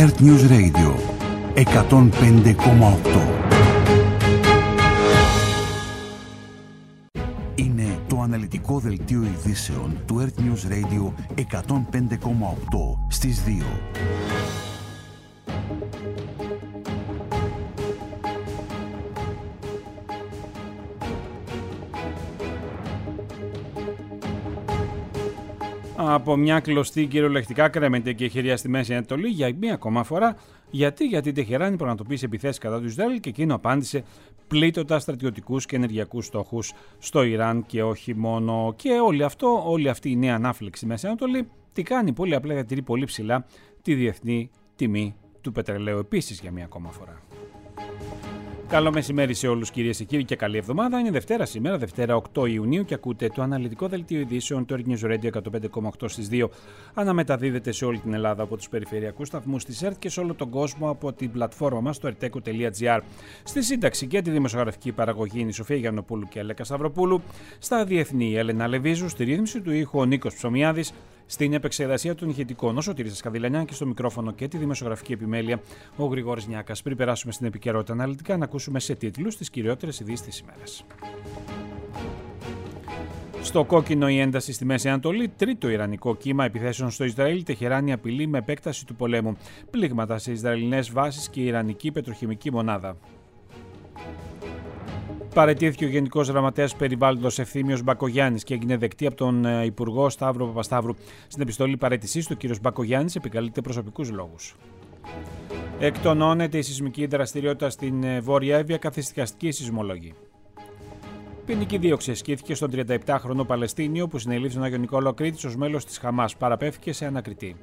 Earth News Radio 105,8. Είναι το αναλυτικό δελτίο ειδήσεων του Earth News Radio 105,8 στις 2. Από μια κλωστή κυριολεκτικά κρέμεται και χειρία στη Μέση Ανατολή για μία ακόμα φορά. Γιατί η Τεχεράνη πραγματοποίησε επιθέσεις κατά του Ισραήλ και εκείνο απάντησε πλήττοντας στρατιωτικούς και ενεργειακούς στόχους στο Ιράν και όχι μόνο. Και όλη αυτή η νέα ανάφλεξη στη Μέση Ανατολή τι κάνει? Πολύ απλά διατηρεί πολύ ψηλά τη διεθνή τιμή του πετρελαίου επίσης για μία ακόμα φορά. Καλό μεσημέρι σε όλους κυρίες και κύριοι και καλή εβδομάδα. Είναι Δευτέρα σήμερα, Δευτέρα 8 Ιουνίου και ακούτε το αναλυτικό δελτίο ειδήσεων του Earth News Radio 105,8 στις 2. Αναμεταδίδεται σε όλη την Ελλάδα από τους περιφερειακούς σταθμούς της Earth και σε όλο τον κόσμο από την πλατφόρμα μας στο erteco.gr. Στη σύνταξη και τη δημοσιογραφική παραγωγή είναι η Σοφία Γιαννοπούλου και Αλέκα Σταυροπούλου. Στα διεθνή η Έλενα Λεβίζου, στη ρύθμιση του ήχου ο Νίκος Ψωμιάδης. Στην επεξεργασία των ηχητικών, ο Σωτήρης Καδηλανιάν και στο μικρόφωνο και τη δημοσιογραφική επιμέλεια, ο Γρηγόρης Νιάκας. Πριν περάσουμε στην επικαιρότητα αναλυτικά, να ακούσουμε σε τίτλους τις κυριότερες ειδήσεις της ημέρας. Στο κόκκινο η ένταση στη Μέση Ανατολή, τρίτο ιρανικό κύμα επιθέσεων στο Ισραήλ, Τεχεράνη απειλεί με επέκταση του πολέμου. Πλήγματα σε Ισραηλινές βάσεις και ιρανική πετροχημική μονάδα. Παραιτήθηκε ο Γενικός Γραμματέας Περιβάλλοντος Ευθύμιος Μπακογιάννης και έγινε δεκτή από τον Υπουργό Σταύρο Παπασταύρου. Στην επιστολή παραίτησής του, ο κ. Μπακογιάννης επικαλείται προσωπικούς λόγους. Εκτονώνεται η σεισμική δραστηριότητα στην Βόρεια Εύβοια, καθησυχαστική σεισμολόγη. Ποινική δίωξη ασκήθηκε στον 37χρονο Παλαιστίνιο που συνελήφθη στον Άγιο Νικόλαο Κρήτης ως μέλος της Χαμάς. Παραπέφθηκε σε ανακριτή.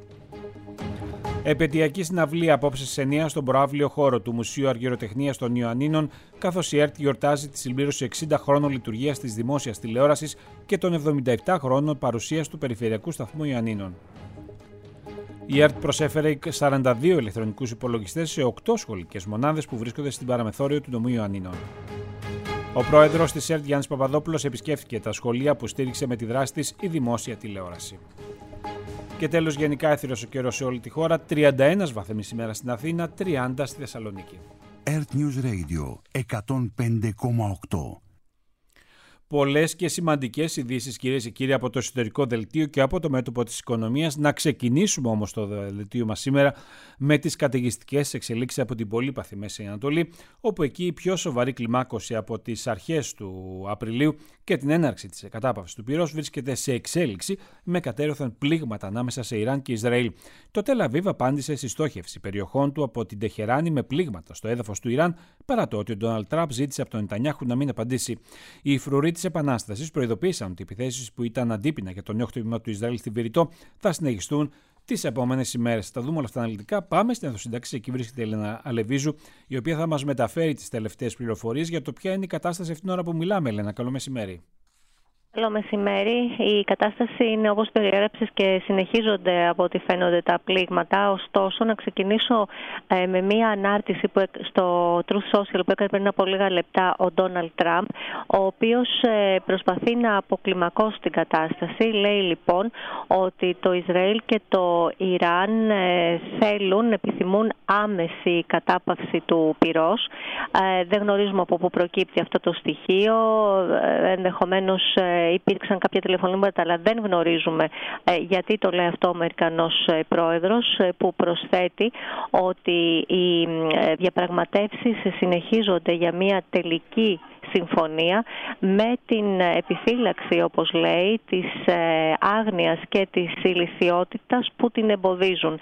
Επαιτειακή συναυλία απόψε στις 9 στον προαύλιο χώρο του Μουσείου Αργυροτεχνίας των Ιωαννίνων, καθώς η ΕΡΤ γιορτάζει τη συμπλήρωση 60 χρόνων λειτουργίας της δημόσιας τηλεόρασης και των 77 χρόνων παρουσίας του Περιφερειακού Σταθμού Ιωαννίνων. Η ΕΡΤ προσέφερε 42 ηλεκτρονικούς υπολογιστές σε 8 σχολικές μονάδες που βρίσκονται στην παραμεθόριο του νομού Ιωαννίνων. Ο πρόεδρος της ΕΡΤ Γιάννης Παπαδόπουλος επισκέφθηκε τα σχολεία που στήριξε με τη δράση της η δημόσια τηλεόραση. Και τέλος, γενικά έθυρος ο καιρός σε όλη τη χώρα, 31 βαθμοί σήμερα στην Αθήνα, 30 στη Θεσσαλονίκη. Earth News Radio 105,8. Πολλές και σημαντικές ειδήσεις, κυρίες και κύριοι, από το εσωτερικό δελτίο και από το μέτωπο της οικονομίας. Να ξεκινήσουμε όμως το δελτίο μας σήμερα με τις καταιγιστικές εξελίξεις από την πολύπαθη Μέση Ανατολή, όπου εκεί η πιο σοβαρή κλιμάκωση από τις αρχές του Απριλίου και την έναρξη της κατάπαυσης του πυρός βρίσκεται σε εξέλιξη με κατέρωθεν πλήγματα ανάμεσα σε Ιράν και Ισραήλ. Το Τελ Αβίβ απάντησε στη στόχευση περιοχών του από την Τεχεράνη με πλήγματα στο έδαφος του Ιράν, παρά το ότι ο Ντόναλντ Τραμπ ζήτησε από τον Νετανιάχου να μην απαντήσει. Οι φρουροί της Επανάστασης προειδοποίησαν ότι οι επιθέσεις που ήταν αντίπεινα για το νέο χτύπημα του Ισραήλ στη Βηρητό θα συνεχιστούν τις επόμενες ημέρες. Θα δούμε όλα αυτά αναλυτικά. Πάμε στην ενδοσυντάξη. Εκεί βρίσκεται η Έλενα Αλεβίζου, η οποία θα μας μεταφέρει τις τελευταίες πληροφορίες για το ποια είναι η κατάσταση αυτήν την ώρα που μιλάμε. Έλενα, καλό μεσημέρι. Καλό μεσημέρι. Η κατάσταση είναι όπως περιέγραψες και συνεχίζονται από ό,τι φαίνονται τα πλήγματα. Ωστόσο, να ξεκινήσω με μία ανάρτηση στο Truth Social που έκανε πριν από λίγα λεπτά ο Ντόναλντ Τραμπ, ο οποίος προσπαθεί να αποκλιμακώσει την κατάσταση. Λέει λοιπόν ότι το Ισραήλ και το Ιράν επιθυμούν άμεση κατάπαυση του πυρός. Δεν γνωρίζουμε από πού προκύπτει αυτό το στοιχείο. Ενδεχομένως υπήρξαν κάποια τηλεφωνήματα, αλλά δεν γνωρίζουμε γιατί το λέει αυτό ο Αμερικανός πρόεδρος, που προσθέτει ότι οι διαπραγματεύσεις συνεχίζονται για μια τελική συμφωνία με την επιφύλαξη, όπως λέει, της άγνοιας και της ηλιθιότητας που την εμποδίζουν.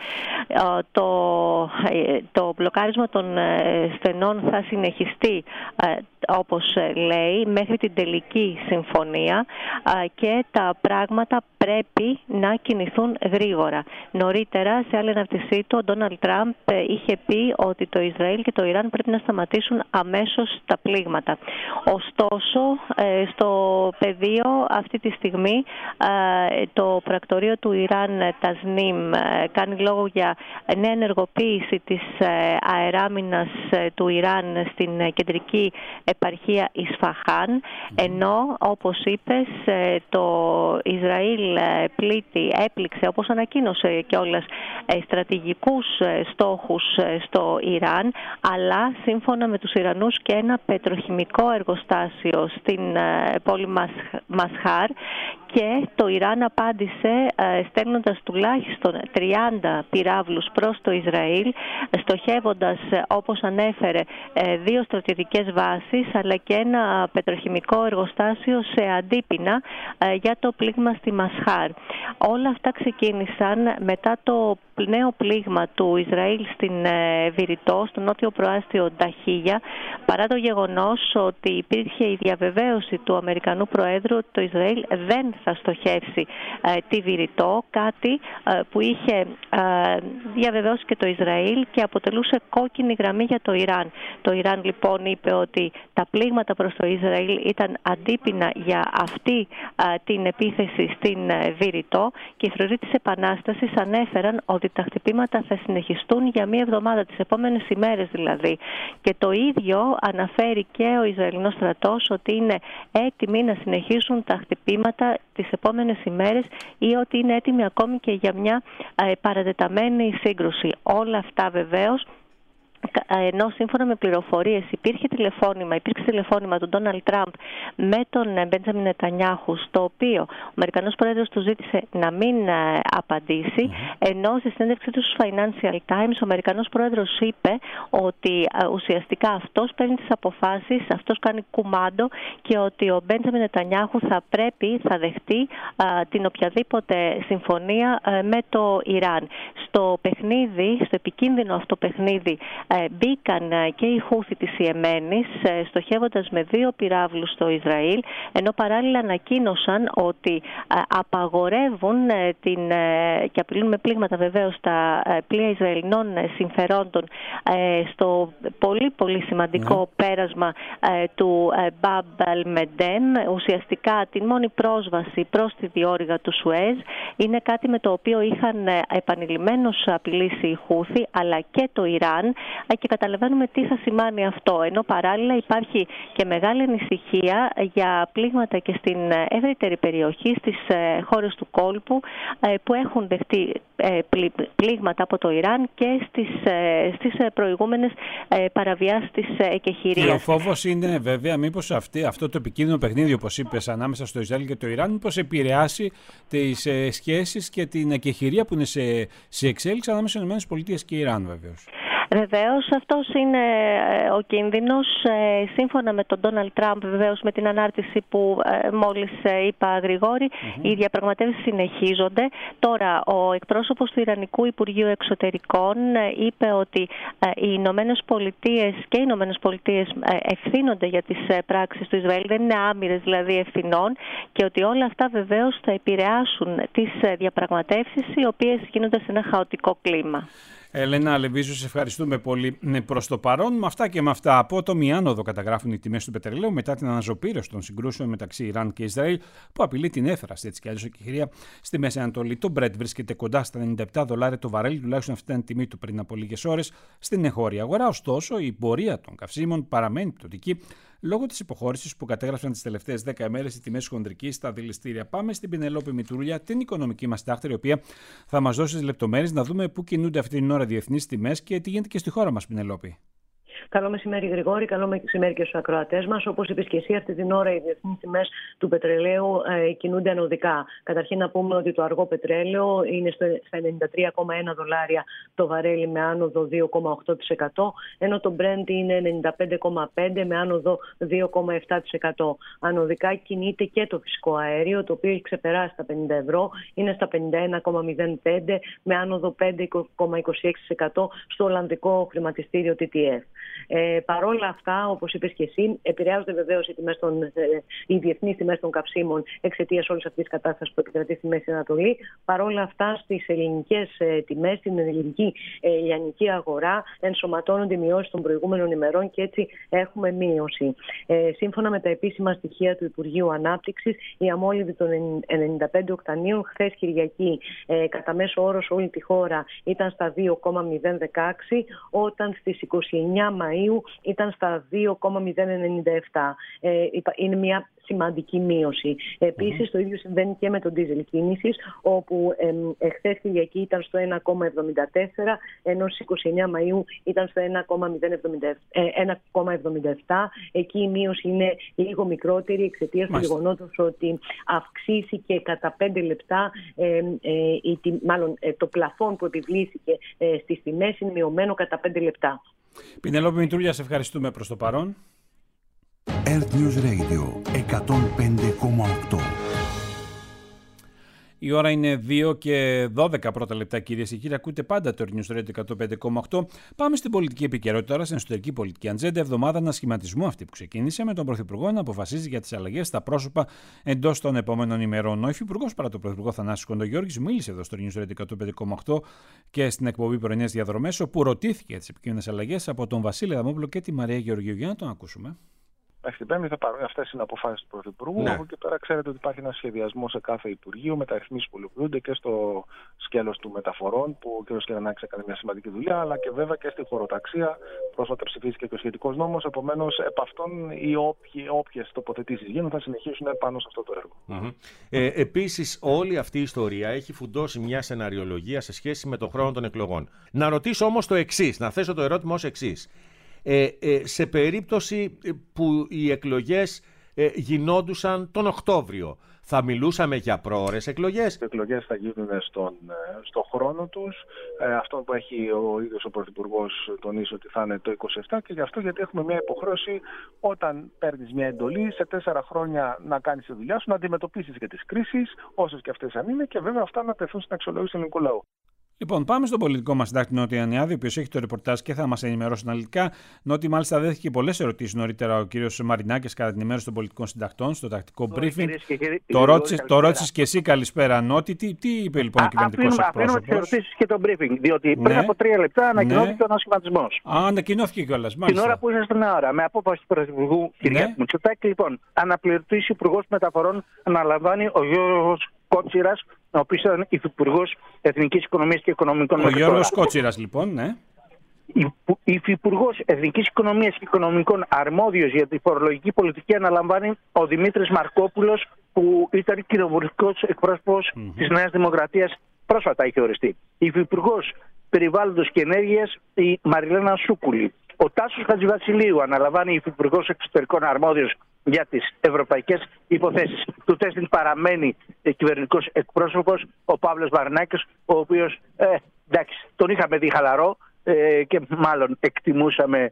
Το μπλοκάρισμα των στενών θα συνεχιστεί, όπως λέει, μέχρι την τελική συμφωνία και τα πράγματα πρέπει να κινηθούν γρήγορα. Νωρίτερα, σε άλλη αναρτησή του, ο Ντόναλντ Τραμπ είχε πει ότι το Ισραήλ και το Ιράν πρέπει να σταματήσουν αμέσως τα πλήγματα. Ωστόσο, στο πεδίο αυτή τη στιγμή το πρακτορείο του Ιράν, Τασνίμ, κάνει λόγο για νέα ενεργοποίηση της αεράμινας του Ιράν στην κεντρική επαρχία Ισφαχάν, ενώ, όπως είπες, το Ισραήλ έπληξε, όπως ανακοίνωσε κιόλας, στρατηγικούς στόχους στο Ιράν, αλλά σύμφωνα με τους Ιρανούς και ένα πετροχημικό εργοστάσιο στην πόλη Μασχάρ, και το Ιράν απάντησε στέλνοντας τουλάχιστον 30 πυράβλους προς το Ισραήλ, στοχεύοντας, όπως ανέφερε, 2 στρατιωτικές βάσεις αλλά και ένα πετροχημικό εργοστάσιο σε αντίπεινα για το πλήγμα στη Μασχάρ. Όλα αυτά ξεκίνησαν μετά το νέο πλήγμα του Ισραήλ στην Βηρητό, στο νότιο προάστιο Νταχίγια, παρά το γεγονός ότι υπήρχε η διαβεβαίωση του Αμερικανού Προέδρου ότι το Ισραήλ δεν θα στοχεύσει τη Βηρητό, κάτι που είχε διαβεβαιώσει και το Ισραήλ και αποτελούσε κόκκινη γραμμή για το Ιράν. Το Ιράν λοιπόν είπε ότι τα πλήγματα προς το Ισραήλ ήταν αντίπεινα για αυτή την επίθεση στην Βηρητό, και οι φρουροί της Επανάστασης ανέφεραν ότι τα χτυπήματα θα συνεχιστούν για μία εβδομάδα, τις επόμενες ημέρες δηλαδή. Και το ίδιο αναφέρει και ο Ισραηλινός στρατός, ότι είναι έτοιμοι να συνεχίσουν τα χτυπήματα τις επόμενες ημέρες ή ότι είναι έτοιμοι ακόμη και για μια παρατεταμένη σύγκρουση. Όλα αυτά βεβαίως, ενώ σύμφωνα με πληροφορίες υπήρξε τηλεφώνημα του Ντόναλντ Τραμπ με τον Μπέντζαμιν Νετανιάχου, στο οποίο ο Αμερικανός Πρόεδρος του ζήτησε να μην απαντήσει, ενώ στη συνέντευξή του στους Financial Times ο Αμερικανός Πρόεδρος είπε ότι ουσιαστικά αυτός παίρνει τις αποφάσεις, αυτός κάνει κουμάντο, και ότι ο Μπέντζαμιν Νετανιάχου θα δεχτεί την οποιαδήποτε συμφωνία με το Ιράν. Στο επικίνδυνο αυτό παιχνίδι μπήκαν και οι Χούθι της Ιεμένης, στοχεύοντας με 2 πυράβλους στο Ισραήλ, ενώ παράλληλα ανακοίνωσαν ότι απαγορεύουν και απειλούν με πλήγματα βεβαίως τα πλοία Ισραηλινών συμφερόντων στο πολύ πολύ σημαντικό πέρασμα του Μπαμπ Αλ-Μεντέμ, ουσιαστικά την μόνη πρόσβαση προς τη διόρυγα του Σουέζ. Είναι κάτι με το οποίο είχαν επανειλημμένως απειλήσει οι Χούθι αλλά και το Ιράν, και καταλαβαίνουμε τι θα σημάνει αυτό, ενώ παράλληλα υπάρχει και μεγάλη ανησυχία για πλήγματα και στην ευρύτερη περιοχή, στις χώρες του κόλπου, που έχουν δεχτεί πλήγματα από το Ιράν και στις προηγούμενες παραβιάσεις της εκεχηρίας. Και ο φόβος είναι βέβαια μήπως αυτό το επικίνδυνο παιχνίδι, όπως είπες, ανάμεσα στο Ισραήλ και το Ιράν, μήπως επηρεάσει τις σχέσεις και την εκεχηρία που είναι σε εξέλιξη ανάμεσα στις ΗΠΑ και Ιράν βεβαίως. Βεβαίως, αυτός είναι ο κίνδυνος. Σύμφωνα με τον Ντόναλντ Τραμπ, βεβαίως με την ανάρτηση που μόλις είπα, Γρηγόρη, οι διαπραγματεύσεις συνεχίζονται. Τώρα, ο εκπρόσωπος του Ιρανικού Υπουργείου Εξωτερικών είπε ότι οι Ηνωμένες Πολιτείες και οι Ηνωμένες Πολιτείες ευθύνονται για τις πράξεις του Ισραήλ, δεν είναι άμυρες δηλαδή ευθυνών, και ότι όλα αυτά βεβαίως θα επηρεάσουν τις διαπραγματεύσεις, οι οποίες γίνονται σε ένα χαοτικό κλίμα. Ελένα Λεβίζου, σε ευχαριστούμε πολύ προς το παρόν. Με αυτά και με αυτά, απότομη άνοδο καταγράφουν οι τιμές του πετρελαίου μετά την αναζωπήρωση των συγκρούσεων μεταξύ Ιράν και Ισραήλ, που απειλεί την έφραση έτσι κι αλλιώς εκεχηρία στη Μέση Ανατολή. Το Brent βρίσκεται κοντά στα $97 το βαρέλι, τουλάχιστον αυτή ήταν η τιμή του πριν από λίγες ώρες στην εγχώρια αγορά. Ωστόσο, η πορεία των καυσίμων παραμένει πτωτική, λόγω της υποχώρησης που κατέγραψαν τις τελευταίες 10 ημέρες οι τιμές χονδρικής στα δηληστήρια. Πάμε στην Πινελόπη Μητρούλια, την οικονομική μας τάχτερη, η οποία θα μας δώσει τις λεπτομέρειες να δούμε πού κινούνται αυτή την ώρα διεθνείς τιμές και τι γίνεται και στη χώρα μας, Πινελόπη. Καλό μεσημέρι, Γρηγόρη. Καλό μεσημέρι και στους ακροατές μας. Όπως είπες και εσύ, αυτή την ώρα οι διεθνείς τιμές του πετρελαίου κινούνται ανωδικά. Καταρχήν, να πούμε ότι το αργό πετρέλαιο είναι στα $93,1 το βαρέλι με άνοδο 2,8%, ενώ το Brent είναι 95,5 με άνοδο 2,7%. Ανωδικά κινείται και το φυσικό αέριο, το οποίο έχει ξεπεράσει τα €50, είναι στα 51,05 με άνοδο 5,26% στο Ολλανδικό χρηματιστήριο TTF. Παρόλα αυτά, όπως είπες και εσύ, επηρεάζονται βεβαίως οι διεθνείς τιμές των καυσίμων εξαιτίας όλης αυτής της κατάστασης που επικρατεί στη Μέση Ανατολή. Παρόλα αυτά, στις ελληνικές τιμές, στην ελληνική λιανική αγορά, ενσωματώνονται οι μειώσεις των προηγούμενων ημερών και έτσι έχουμε μείωση. Σύμφωνα με τα επίσημα στοιχεία του Υπουργείου Ανάπτυξης, η αμόλυβη των 95 οκτανίων χθες Κυριακή κατά μέσο όρο σε όλη τη χώρα ήταν στα 2,016, όταν στις 29 Μαρτίου Μαΐου ήταν στα 2,097. Είναι μια σημαντική μείωση. Επίσης, το ίδιο συμβαίνει και με τον ντίζελ κίνησης, όπου εχθές Κυριακή ήταν στο 1,74, ενώ στις 29 Μαΐου ήταν στο 1,77. Εκεί η μείωση είναι λίγο μικρότερη εξαιτίας του γεγονότος ότι αυξήθηκε κατά 5 λεπτά, το πλαφόν που επιβλήθηκε στις τιμές είναι μειωμένο κατά 5 λεπτά. Πινελόπη Μητρούλια, σε ευχαριστούμε προς το παρόν. Earth News Radio 105,8. Η ώρα είναι 2 και 12 πρώτα λεπτά, κυρίες και κύριοι. Ακούτε πάντα το Earth News Radio 105,8. Πάμε στην πολιτική επικαιρότητα τώρα, στην εσωτερική πολιτική ατζέντα. Εβδομάδα ανασχηματισμού αυτή που ξεκίνησε, με τον Πρωθυπουργό να αποφασίζει για τις αλλαγές στα πρόσωπα εντός των επόμενων ημερών. Ο Υφυπουργός παρά τον Πρωθυπουργό Θανάσης Κοντογιώργης μίλησε εδώ στο Earth News Radio 105,8 και στην εκπομπή Πρωινές Διαδρομές, όπου ρωτήθηκε τις επικείμενες αλλαγές από τον Βασίλη Αδαμόπουλο και τη Μαρία Γεωργίου. Για να τον ακούσουμε. Μέχρι την Πέμπτη θα πάρουν. Αυτές είναι αποφάσεις του Πρωθυπουργού. Ναι. Από εκεί πέρα ξέρετε ότι υπάρχει ένα σχεδιασμό σε κάθε Υπουργείο, μεταρρυθμίσεις που ολοκληρούνται και στο σκέλος του μεταφορών, που ο κ. Κερανάκης έκανε μια σημαντική δουλειά, αλλά και βέβαια και στη χωροταξία. Πρόσφατα ψηφίστηκε και ο σχετικός νόμος. Επομένως, επ' αυτόν οι όποιες τοποθετήσεις γίνουν θα συνεχίσουν πάνω σε αυτό το έργο. Επίσης, όλη αυτή η ιστορία έχει φουντώσει μια σεναριολογία σε σχέση με τον χρόνο των εκλογών. Να ρωτήσω όμως το εξής, να θέσω το ερώτημα ως εξής. Σε περίπτωση που οι εκλογές γινόντουσαν τον Οκτώβριο, θα μιλούσαμε για πρόωρες εκλογές? Οι εκλογές θα γίνουν στο χρόνο τους. Αυτό που έχει ο ίδιος ο Πρωθυπουργός τονίσει ότι θα είναι το 27, και γι' αυτό γιατί έχουμε μια υποχρέωση όταν παίρνεις μια εντολή σε 4 χρόνια να κάνεις τη δουλειά σου, να αντιμετωπίσεις και τις κρίσεις, όσες και αυτές αν είναι, και βέβαια αυτά να τεθούν στην αξιολόγηση του ελληνικού λαού. Λοιπόν, πάμε στον πολιτικό μας συντάκτη Νότι Ιαννιάδη, ο οποίος έχει το ρεπορτάζ και θα μας ενημερώσει αναλυτικά. Νότι, μάλιστα, δέχτηκε πολλές ερωτήσεις νωρίτερα ο κύριος Μαρινάκης κατά την ενημέρωση των πολιτικών συντακτών στο τακτικό briefing. Το ρώτησες και εσύ, καλησπέρα Νότι. Τι είπε λοιπόν ο κυβερνητικός εκπρόσωπος? Αφήνουμε τις ερωτήσεις και το briefing, διότι πριν από 3 λεπτά ανακοινώθηκε ο ανασχηματισμός. Ανακοινώθηκε κιόλας. Την ώρα που ήσασταν ώρα, με απόφαση του Πρωθυπουργού κ. Μητσοτάκη, λοιπόν, αναπληρωτής Υπουργός Μεταφορών αναλαμβάνει ο Γιώργος Κότσιρας, ο οποίος ήταν Υφυπουργός Εθνικής Οικονομίας και Οικονομικών. Ο Γιώργος Κότσιρας, λοιπόν, ναι. Υφυπουργός Εθνικής Οικονομίας και Οικονομικών, αρμόδιος για τη φορολογική πολιτική, αναλαμβάνει ο Δημήτρης Μαρκόπουλος, που ήταν κοινοβουλευτικός εκπρόσωπος της Νέας Δημοκρατίας, πρόσφατα είχε οριστεί. Υφυπουργός Περιβάλλοντος και Ενέργειας, η Μαριλένα Σούκουλη. Ο Τάσος Χατζηβασιλείου αναλαμβάνει Υφυπουργός Εξωτερικών, αρμόδιος για τις ευρωπαϊκές υποθέσεις. Του τέστην παραμένει κυβερνητικός εκπρόσωπος ο Παύλος Βαρνάκης, ο οποίος εντάξει, τον είχαμε δει χαλαρό και μάλλον εκτιμούσαμε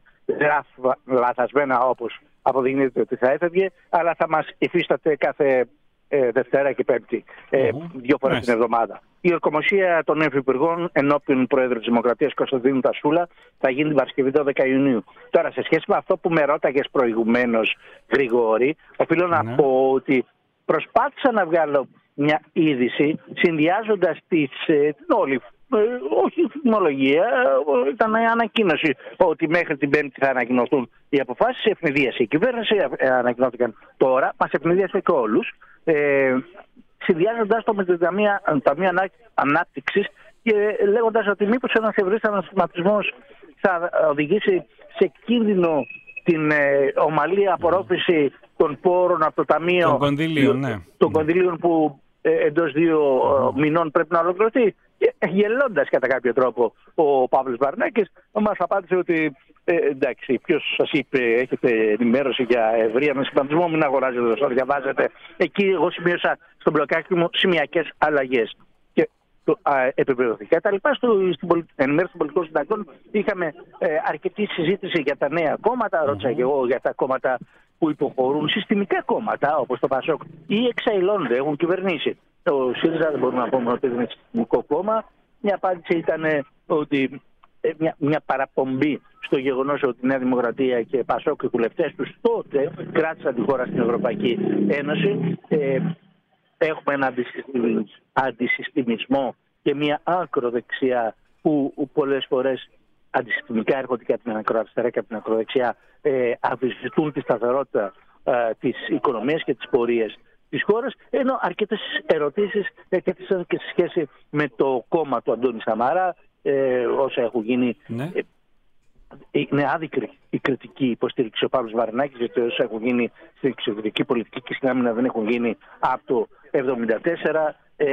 λαθασμένα, όπως αποδεικνύεται ότι θα έφευγε, αλλά θα μας υφίσταται κάθε Δευτέρα και Πέμπτη, 2 φορές την εβδομάδα. Η ορκομοσία των Υφυπουργών ενώπιον Πρόεδρου της Δημοκρατίας Κωνσταντίνου Τασούλα θα γίνει την Παρασκευή 12 Ιουνίου. Τώρα, σε σχέση με αυτό που με ρώταγες προηγουμένως, Γρηγόρη, οφείλω να πω ότι προσπάθησα να βγάλω μια είδηση συνδυάζοντας την όλη, όχι θυμολογία, ήταν ανακοίνωση ότι μέχρι την Πέμπτη θα ανακοινωθούν οι αποφάσεις. Ευνηδίασε η κυβέρνηση, ανακοινώθηκαν τώρα, μας ευνηδίασε και όλους, συνδυάζοντας το με την Ταμεία Ανάπτυξης και λέγοντας ότι μήπως ένας ευρύς ανασχηματισμός θα οδηγήσει σε κίνδυνο την ομαλή απορρόφηση των πόρων από το Ταμείο των κονδυλίων που εντός 2 μηνών πρέπει να ολοκληρωθεί. Γελώντας κατά κάποιο τρόπο ο Παύλος Βαρνάκης μας απάντησε ότι εντάξει, ποιος σας είπε, έχετε ενημέρωση για ευρύ ανασχηματισμό, μην αγοράζετε όσο διαβάζετε. Εκεί εγώ σημείωσα στον μπλοκάκι μου σημειακές αλλαγές και επιβεβαιωθήκα. Τα λοιπά στην ενημέρωση των πολιτικών συντακτών είχαμε αρκετή συζήτηση για τα νέα κόμματα. Ρώτησα και εγώ για τα κόμματα που υποχωρούν, συστημικά κόμματα όπως το ΠΑΣΟΚ ή εξαϊλώνονται, έχουν κυβερνήσει. Το ΣΥΡΙΖΑ δεν μπορούμε να πούμε ότι είναι συστημικό κόμμα. Μια απάντηση ήταν ότι μια παραπομπή στο γεγονός ότι η Νέα Δημοκρατία και ΠΑΣΟΚ και οι βουλευτές τους τότε κράτησαν τη χώρα στην Ευρωπαϊκή Ένωση. Έχουμε ένα αντισυστημισμό και μια άκροδεξιά που πολλές φορές αντισυστημικά έρχονται και από την ακροαριστερά και από την ακροδεξιά, αμφισβητούν τη σταθερότητα της οικονομίας και της πορείας της χώρας, ενώ αρκετές ερωτήσεις έθεσαν και σε σχέση με το κόμμα του Αντώνη Σαμάρα, όσα έχουν γίνει είναι άδικη η κριτική υποστήριξη ο Παύλος Βαρινάκης, γιατί όσα έχουν γίνει στην εξωτερική πολιτική και στην άμυνα δεν έχουν γίνει από το 1974.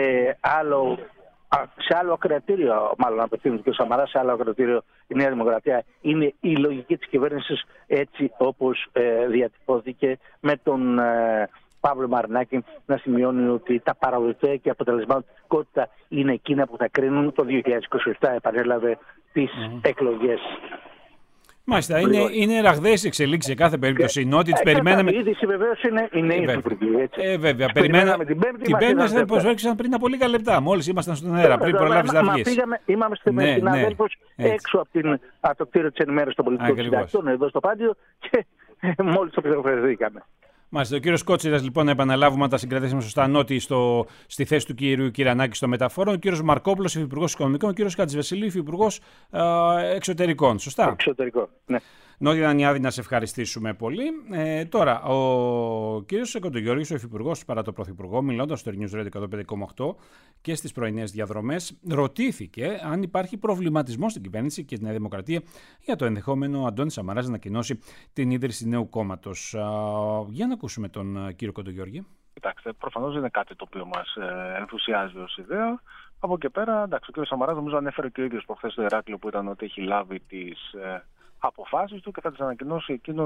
Σε άλλο ακροατήριο, μάλλον απευθύνεται και ο Σαμαράς, σε άλλο ακροατήριο η Νέα Δημοκρατία, είναι η λογική της κυβέρνησης έτσι όπως διατυπώθηκε, με τον Παύλο Βαρινάκη να σημειώνει ότι τα παραδοτέα και η αποτελεσματικότητα είναι εκείνα που θα κρίνουν το 2027, επανέλαβε, τις εκλογές. Μάλιστα, είναι ραγδαίες εξελίξεις σε κάθε περίπτωση. Η νότι τις περιμέναμε. Η είδηση βεβαίως είναι η Υφυπουργή. Βέβαια, περιμέναμε. Την Πέμπτη μας δεν προσέξαν πριν από λίγα λεπτά. Μόλις ήμασταν στον αέρα, πριν προλάβεις να βγεις. Είμαστε με συναδέλφους έξω από το κτίριο της ενημέρωσης των πολιτικών συντακτών, εδώ στο Πάντιο, και μόλις το πληροφορηθήκαμε. Μάλιστα. Ο κύριος Κότσιρας, λοιπόν, να επαναλάβουμε, τα συγκρατήσουμε σωστά, νότι στη θέση του κυρίου Κυρανάκη στο μεταφόρον. Ο κύριος Μαρκόπουλος, υφυπουργός Οικονομικών. Ο κύριος Χατζηβασιλείου, υφυπουργός Εξωτερικών. Σωστά. Εξωτερικών, ναι. Νότι Δανιάδη, να σε ευχαριστήσουμε πολύ. Τώρα, ο κύριος Κοντογιώργης, ο υφυπουργός παρά το πρωθυπουργό, μιλώντας στο News Radio 105,8 και στις πρωινές διαδρομές, ρωτήθηκε αν υπάρχει προβληματισμό στην κυβέρνηση και τη Νέα Δημοκρατία για το ενδεχόμενο ο Αντώνης Σαμαράς να ανακοινώσει την ίδρυση νέου κόμματος. Για να ακούσουμε τον κύριο Κοντογιώργη. Κοιτάξτε, προφανώς δεν είναι κάτι το οποίο μας ενθουσιάζει ως ιδέα. Από εκεί πέρα, εντάξει, ο κ. Σαμαράς νομίζω ανέφερε και ο ίδιος προχθές στο Ηράκλειο, που ήταν ότι έχει λάβει τις αποφάσεις του και θα τις ανακοινώσει εκείνο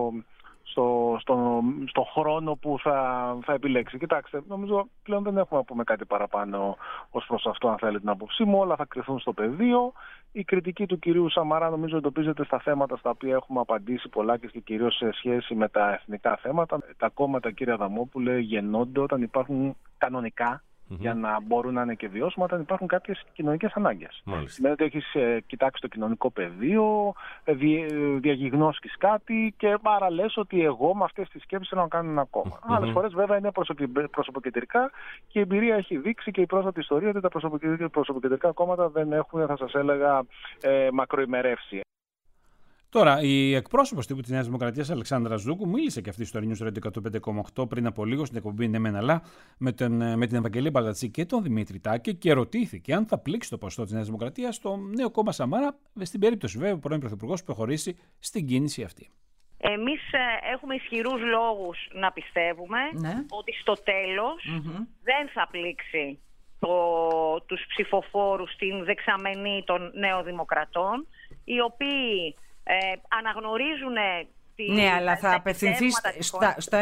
στο χρόνο που θα επιλέξει. Κοιτάξτε, νομίζω πλέον δεν έχουμε να πούμε κάτι παραπάνω ως προς αυτό, αν θέλετε την άποψή μου. Όλα θα κρυθούν στο πεδίο. Η κριτική του κυρίου Σαμαρά νομίζω εντοπίζεται στα θέματα στα οποία έχουμε απαντήσει πολλά και κυρίως σε σχέση με τα εθνικά θέματα. Τα κόμματα, κύριε Αδαμόπουλε, γεννώνται όταν υπάρχουν κανονικά, για να μπορούν να είναι και βιώσιμα, όταν υπάρχουν κάποιες κοινωνικές ανάγκες. Σημαίνει ότι έχεις κοιτάξει το κοινωνικό πεδίο, διαγιγνώσκεις κάτι και άρα λες ότι εγώ με αυτές τις σκέψεις θέλω να κάνω ένα κόμμα. Άλλες φορές βέβαια είναι προσωποκεντρικά και η εμπειρία έχει δείξει και η πρόσφατη ιστορία ότι τα προσωποκεντρικά κόμματα δεν έχουν, θα σας έλεγα, μακροημερεύσει. Τώρα, η εκπρόσωπος τύπου της Νέας Δημοκρατίας, Αλεξάνδρα Ζούκου, μίλησε και αυτή στο News Radio 105,8 πριν από λίγο στην εκπομπή «Ναι μεν αλλά» με την Ευαγγελία Μπαλατσή και τον Δημήτρη Τάκη και ρωτήθηκε αν θα πλήξει το ποσοστό της Νέας Δημοκρατίας στο νέο κόμμα Σαμάρα, στην περίπτωση βέβαια ο πρώην Πρωθυπουργός προχωρήσει στην κίνηση αυτή. Εμείς έχουμε ισχυρούς λόγους να πιστεύουμε ότι στο τέλος δεν θα πλήξει τους ψηφοφόρους στην δεξαμενή των νεοδημοκρατών, οι οποίοι αναγνωρίζουν ναι, αλλά θα απευθυνθεί στο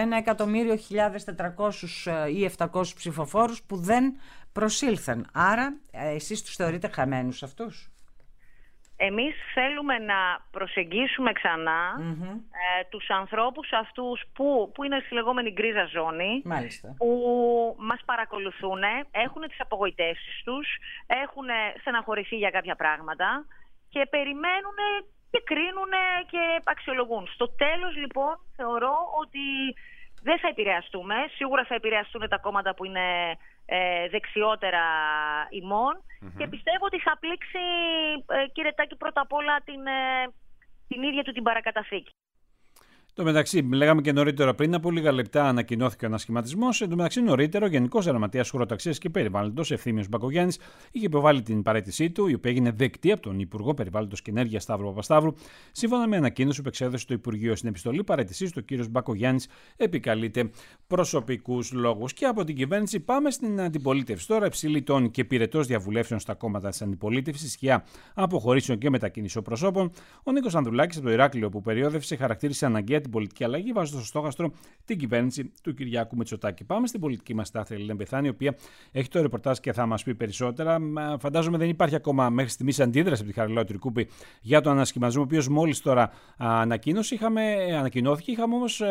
1.100.400 ή 700 ψηφοφόρους που δεν προσήλθαν. Άρα εσείς τους θεωρείτε χαμένους αυτούς? Εμείς θέλουμε να προσεγγίσουμε ξανά τους ανθρώπους αυτούς που είναι στη λεγόμενη γκρίζα ζώνη. Μάλιστα. Που μας παρακολουθούν, έχουν τις απογοητεύσεις τους, έχουν στεναχωρηθεί για κάποια πράγματα και περιμένουν και κρίνουν και αξιολογούν. Στο τέλος, λοιπόν, θεωρώ ότι δεν θα επηρεαστούμε. Σίγουρα θα επηρεαστούν τα κόμματα που είναι δεξιότερα ημών και πιστεύω ότι θα πλήξει, κύριε Τάκη, πρώτα απ' όλα την ίδια του την παρακαταθήκη. Εν τω μεταξύ, λέγαμε και νωρίτερα, πριν από λίγα λεπτά ανακοινώθηκε ο ανασχηματισμός. Εν τω μεταξύ, νωρίτερα, ο Γενικός Γραμματέας Χωροταξίας και Περιβάλλοντος, Ευθύμιος Μπακογιάννης, είχε υποβάλει την παραίτησή του, η οποία έγινε δεκτή από τον Υπουργό Περιβάλλοντος και Ενέργειας Σταύρο Παπασταύρου, σύμφωνα με ανακοίνωση που εξέδωσε το Υπουργείο. Στην επιστολή παραίτησής του, ο κ. Μπακογιάννης επικαλείται προσωπικούς λόγους. Και από την κυβέρνηση πάμε στην αντιπολίτευση. Τώρα, υψηλή τόνη και πυρετός διαβουλεύσεων στα κόμματα της αντιπολίτευσης για αποχωρήσεων και μετακίνησεων προσώπων. Ο Νίκος Ανδρουλάκης από το Ηράκλειο, που περιόδευσε, χαρακτήρισε αναγκαία την πολιτική αλλαγή, βάζοντας στο στόχαστρο την κυβέρνηση του Κυριάκου Μητσοτάκη. Πάμε στην πολιτική μας τάχτη, Ελένη Μπεθάνη, η οποία έχει το ρεπορτάζ και θα μας πει περισσότερα. Φαντάζομαι δεν υπάρχει ακόμα μέχρι στιγμής αντίδραση από τη Χαριλάου Τρικούπη για τον ανασχηματισμό, ο οποίος μόλις τώρα ανακοινώθηκε. Είχαμε όμως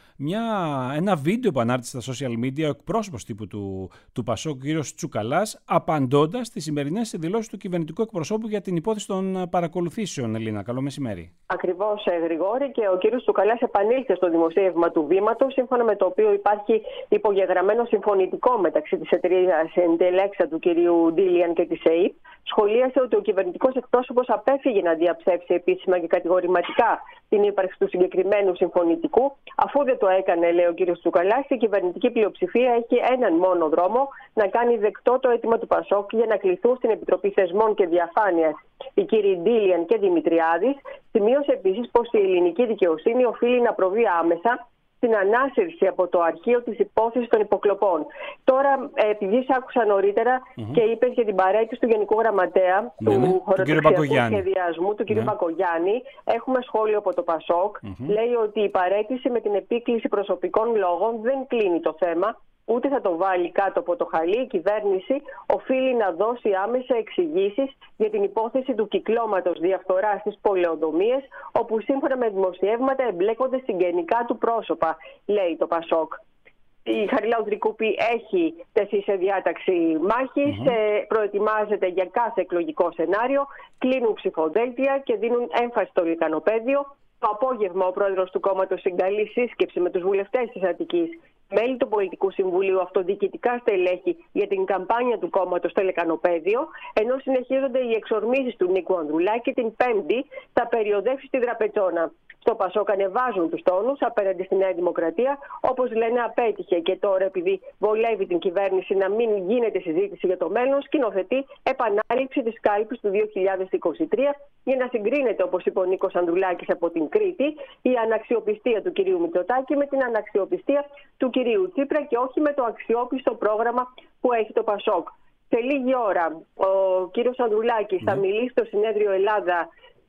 ένα βίντεο που ανάρτησε στα social media ο εκπρόσωπος τύπου του ΠΑΣΟΚ, ο κ. Τσουκαλάς, απαντώντας στις σημερινές δηλώσεις του κυβερνητικού εκπροσώπου για την υπόθεση των παρακολουθήσεων. Ελίνα, καλό μεσημέρι. Ακριβώς, Γρηγόρη, και ο κ. Τσουκαλάς επανήλθε στο δημοσίευμα του Βήματος, σύμφωνα με το οποίο υπάρχει υπογεγραμμένο συμφωνητικό μεταξύ της εταιρείας Εντελέξα του κ. Ντίλιαν και της ΕΕΠ. Σχολίασε ότι ο κυβερνητικός εκπρόσωπος απέφυγε να διαψεύσει επίσημα και κατηγορηματικά την ύπαρξη του συγκεκριμένου συμφωνητικού. Αφού δεν το έκανε, λέει ο κ. Τσουκαλάς, η κυβερνητική πλειοψηφία έχει έναν μόνο δρόμο: να κάνει δεκτό το αίτημα του ΠΑΣΟΚ για να κληθούν στην Επιτροπή Θεσμών και Διαφάνειας οι κύριοι Ντίλιαν και Δημητριάδης, Σημείωσε επίσης πως η ελληνική δικαιοσύνη οφείλει να προβεί άμεσα στην ανάσυρση από το αρχείο της υπόθεσης των υποκλοπών. Τώρα, επειδή σ' άκουσα νωρίτερα και είπες για την παραίτηση του Γενικού Γραμματέα του χωροταξιακού σχεδιασμού, του κ. Μπακογιάννη, έχουμε σχόλιο από το ΠΑΣΟΚ. Λέει ότι η παραίτηση με την επίκληση προσωπικών λόγων δεν κλείνει το θέμα, ούτε θα το βάλει κάτω από το χαλί. Η κυβέρνηση οφείλει να δώσει άμεσα εξηγήσεις για την υπόθεση του κυκλώματος διαφθοράς στις πολεοδομίες, όπου σύμφωνα με δημοσιεύματα εμπλέκονται συγγενικά του πρόσωπα, λέει το ΠΑΣΟΚ. Η Χαριλάου Τρικούπη έχει τεθεί σε διάταξη μάχης, προετοιμάζεται για κάθε εκλογικό σενάριο, κλείνουν ψηφοδέλτια και δίνουν έμφαση στο λικανοπαίδιο. Το απόγευμα ο πρόεδρος του κόμματος συγκαλεί σύσκεψη με τους βουλευτές της Αττικής, μέλη του Πολιτικού Συμβουλίου, αυτοδιοικητικά στελέχη για την καμπάνια του κόμματος στο λεκανοπαίδιο, ενώ συνεχίζονται οι εξορμήσεις του Νίκου Ανδρουλάκη. Την Πέμπτη θα περιοδεύσει στη Δραπετσόνα. Στο ΠΑΣΟΚ ανεβάζουν τους τόνους απέναντι στη Νέα Δημοκρατία. Όπως λένε, απέτυχε και τώρα, επειδή βολεύει την κυβέρνηση να μην γίνεται συζήτηση για το μέλλον, σκηνοθετεί επανάληψη της κάλπης του 2023 για να συγκρίνεται, όπως είπε ο Νίκος Ανδρουλάκης από την Κρήτη, η αναξιοπιστία του κυρίου Μητσοτάκη με την αναξιοπιστία του κυρίου Τσίπρα και όχι με το αξιόπιστο πρόγραμμα που έχει το ΠΑΣΟΚ. Σε λίγη ώρα ο κύριος Ανδρουλάκης θα μιλήσει στο συνέδριο Ελλάδα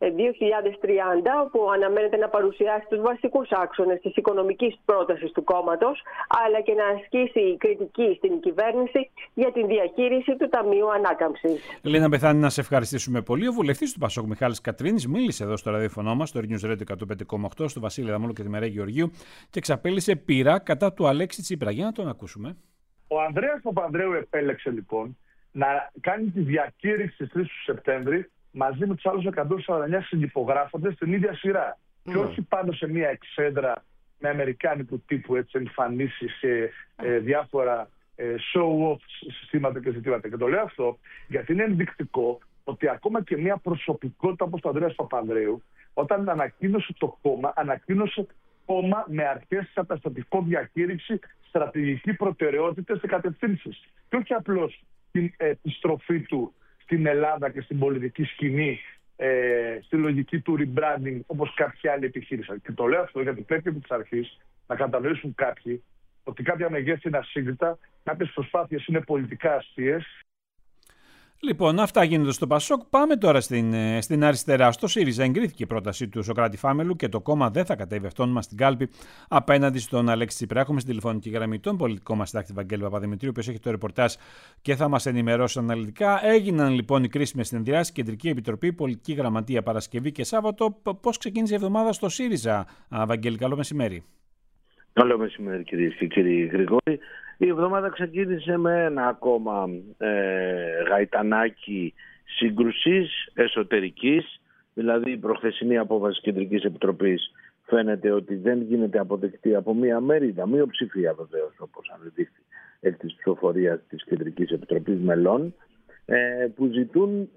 2030, όπου αναμένεται να παρουσιάσει τους βασικούς άξονες της οικονομικής πρότασης του κόμματος, αλλά και να ασκήσει κριτική στην κυβέρνηση για την διαχείριση του Ταμείου Ανάκαμψης. Λίνα Μπεθάνη, να σε ευχαριστήσουμε πολύ. Ο βουλευτής του ΠΑΣΟΚ Μιχάλης Κατρίνης μίλησε εδώ στο ραδιόφωνο μας, στο News Radio 105,8, στο Βασίλη Δαμόλο και τη Μερέ Γεωργίου, και εξαπέλυσε πειρά κατά του Αλέξη Τσίπρα. Για να τον ακούσουμε. Ο Ανδρέας Παπανδρέου επέλεξε λοιπόν να κάνει τη διακήρυξη στις 3 του Σεπτέμβρη μαζί με τους άλλους 149 συνυπογράφοντες στην ίδια σειρά. Και όχι πάνω σε μια εξέδρα με αμερικάνικου τύπου εμφανίσεις σε διάφορα show-off συστήματα και ζητήματα. Και το λέω αυτό γιατί είναι ενδεικτικό ότι ακόμα και μια προσωπικότητα όπως το Ανδρέας Παπανδρέου, όταν ανακοίνωσε το κόμμα, ανακοίνωσε κόμμα με αρχές καταστατικό διακήρυξη, στρατηγική προτεραιότητες και κατευθύνσεις. Και όχι απλώς την επιστροφή του στην Ελλάδα και στην πολιτική σκηνή, στη λογική του rebranding, όπως κάποιοι άλλοι επιχείρησαν. Και το λέω αυτό γιατί πρέπει από τις αρχές να κατανοήσουν κάποιοι ότι κάποια μεγέθη είναι ασύγκριτα, κάποιες προσπάθειες είναι πολιτικά αστείες. Λοιπόν, αυτά γίνονται στο ΠΑΣΟΚ. Πάμε τώρα στην αριστερά. Στο ΣΥΡΙΖΑ εγκρίθηκε η πρόταση του Σωκράτη Φάμελου και το κόμμα δεν θα κατέβει αυτόνομα στην κάλπη απέναντι στον Αλέξη Τσίπρα. Έχουμε στην τηλεφωνική γραμμή τον πολιτικό μας συντάκτη Βαγγέλη Παπαδημητρίου, ο οποίος έχει το ρεπορτάζ και θα μας ενημερώσει αναλυτικά. Έγιναν λοιπόν οι κρίσιμες συνεδριάσεις, Κεντρική Επιτροπή, Πολιτική Γραμματεία Παρασκευή και Σάββατο. Πώς ξεκίνησε η εβδομάδα στο ΣΥΡΙΖΑ, Βαγγέλη? Καλό μεσημέρι. Καλό μεσημέρι, κυρίες και κύριοι Γρηγόρη. Η εβδομάδα ξεκίνησε με ένα ακόμα γαϊτανάκι σύγκρουσης εσωτερικής, δηλαδή η προχθεσινή απόφαση Κεντρικής Επιτροπής φαίνεται ότι δεν γίνεται αποδεκτή από μία μερίδα, μειοψηφία βεβαίως, όπως ανεδείχθη εκ της ψηφοφορίας της Κεντρικής Επιτροπής μελών, που ζητούν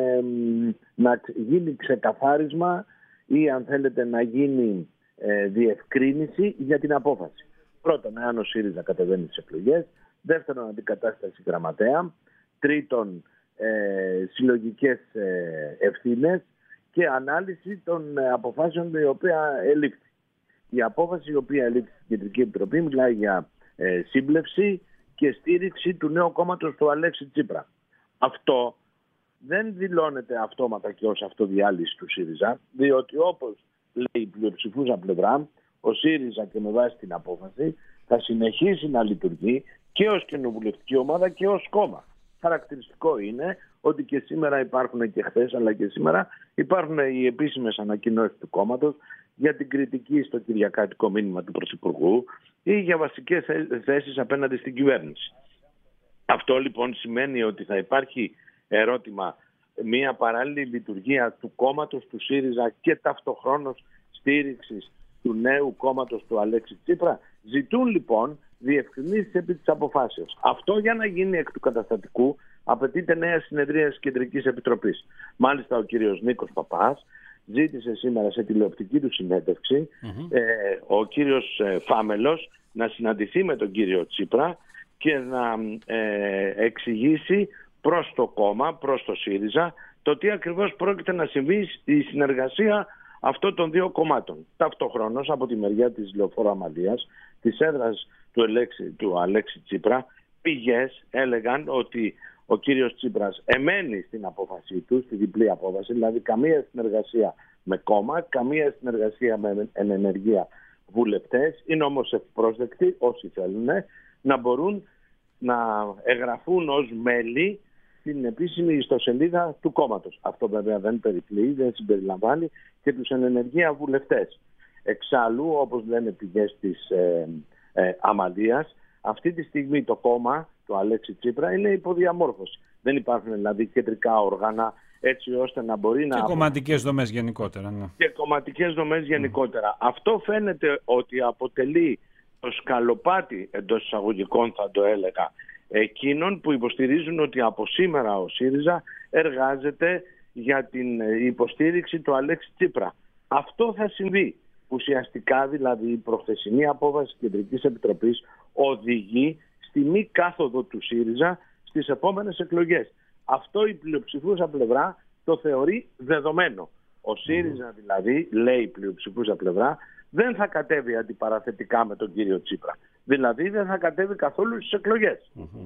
να γίνει ξεκαθάρισμα ή αν θέλετε να γίνει διευκρίνηση για την απόφαση. Πρώτον, εάν ο ΣΥΡΙΖΑ κατεβαίνει στις εκλογές. Δεύτερον, αντικατάσταση γραμματέα. Τρίτον, συλλογικές ευθύνες και ανάλυση των αποφάσεων η οποία ελήφθη. Η απόφαση η οποία ελήφθη στην Κεντρική Επιτροπή μιλάει για σύμπλευση και στήριξη του νέου κόμματος του Αλέξη Τσίπρα. Αυτό δεν δηλώνεται αυτόματα και ως αυτοδιάλυση του ΣΥΡΙΖΑ, διότι όπως λέει η πλειοψηφούσα πλευρά, ο ΣΥΡΙΖΑ και με βάση την απόφαση θα συνεχίσει να λειτουργεί και ως κοινοβουλευτική ομάδα και ως κόμμα. Χαρακτηριστικό είναι ότι και σήμερα υπάρχουν και χθες αλλά και σήμερα υπάρχουν οι επίσημες ανακοινώσεις του κόμματος για την κριτική στο κυριακάτικο μήνυμα του Πρωθυπουργού ή για βασικές θέσεις απέναντι στην κυβέρνηση. Αυτό λοιπόν σημαίνει ότι θα υπάρχει ερώτημα μια παράλληλη λειτουργία του κόμματος του ΣΥΡΙΖΑ και ταυτοχρόνως στήριξης του νέου κόμματος του Αλέξη Τσίπρα. Ζητούν λοιπόν διευκρινήσεις επί της αποφάσεως. Αυτό για να γίνει εκ του καταστατικού απαιτείται νέα συνεδρία της Κεντρικής Επιτροπής. Μάλιστα ο κύριος Νίκος Παπάς ζήτησε σήμερα σε τηλεοπτική του συνέντευξη ο κύριος Φάμελος να συναντηθεί με τον κύριο Τσίπρα και να εξηγήσει προς το κόμμα, προς το ΣΥΡΙΖΑ, το τι ακριβώς πρόκειται να συμβεί στη συνεργασία αυτών των δύο κομμάτων. Ταυτόχρονος από τη μεριά της Λεωφόρου Αμαλίας, της έδρας του Αλέξη Τσίπρα, πηγές έλεγαν ότι ο κύριος Τσίπρας εμένει στην απόφασή του, στη διπλή απόφαση, δηλαδή καμία συνεργασία με κόμμα, καμία συνεργασία με ενεργεία βουλευτές. Είναι όμως ευπρόσδεκτοι όσοι θέλουν να μπορούν να εγγραφούν ως μέλη στην επίσημη ιστοσελίδα του κόμματος. Αυτό βέβαια δεν περιπλέει, δεν συμπεριλαμβάνει και τους ενεργεία βουλευτές. Εξάλλου, όπως λένε πηγές της Αμαλίας, αυτή τη στιγμή το κόμμα του Αλέξη Τσίπρα είναι υποδιαμόρφωση. Δεν υπάρχουν δηλαδή κεντρικά όργανα έτσι ώστε να μπορεί να... Και κομματικές δομές γενικότερα. Ναι. Και κομματικές δομές γενικότερα. Αυτό φαίνεται ότι αποτελεί το σκαλοπάτι, εντός εισαγωγικών θα το έλεγα, εκείνων που υποστηρίζουν ότι από σήμερα ο ΣΥΡΙΖΑ εργάζεται για την υποστήριξη του Αλέξη Τσίπρα. Αυτό θα συμβεί. Ουσιαστικά δηλαδή η προχθεσινή απόφαση της Κεντρικής Επιτροπής οδηγεί στη μη κάθοδο του ΣΥΡΙΖΑ στις επόμενες εκλογές. Αυτό η πλειοψηφούσα πλευρά το θεωρεί δεδομένο. Ο ΣΥΡΙΖΑ δηλαδή, λέει η πλειοψηφούσα πλευρά, δεν θα κατέβει αντιπαραθετικά με τον κύριο Τσίπρα. Δηλαδή δεν θα κατέβει καθόλου στις εκλογές.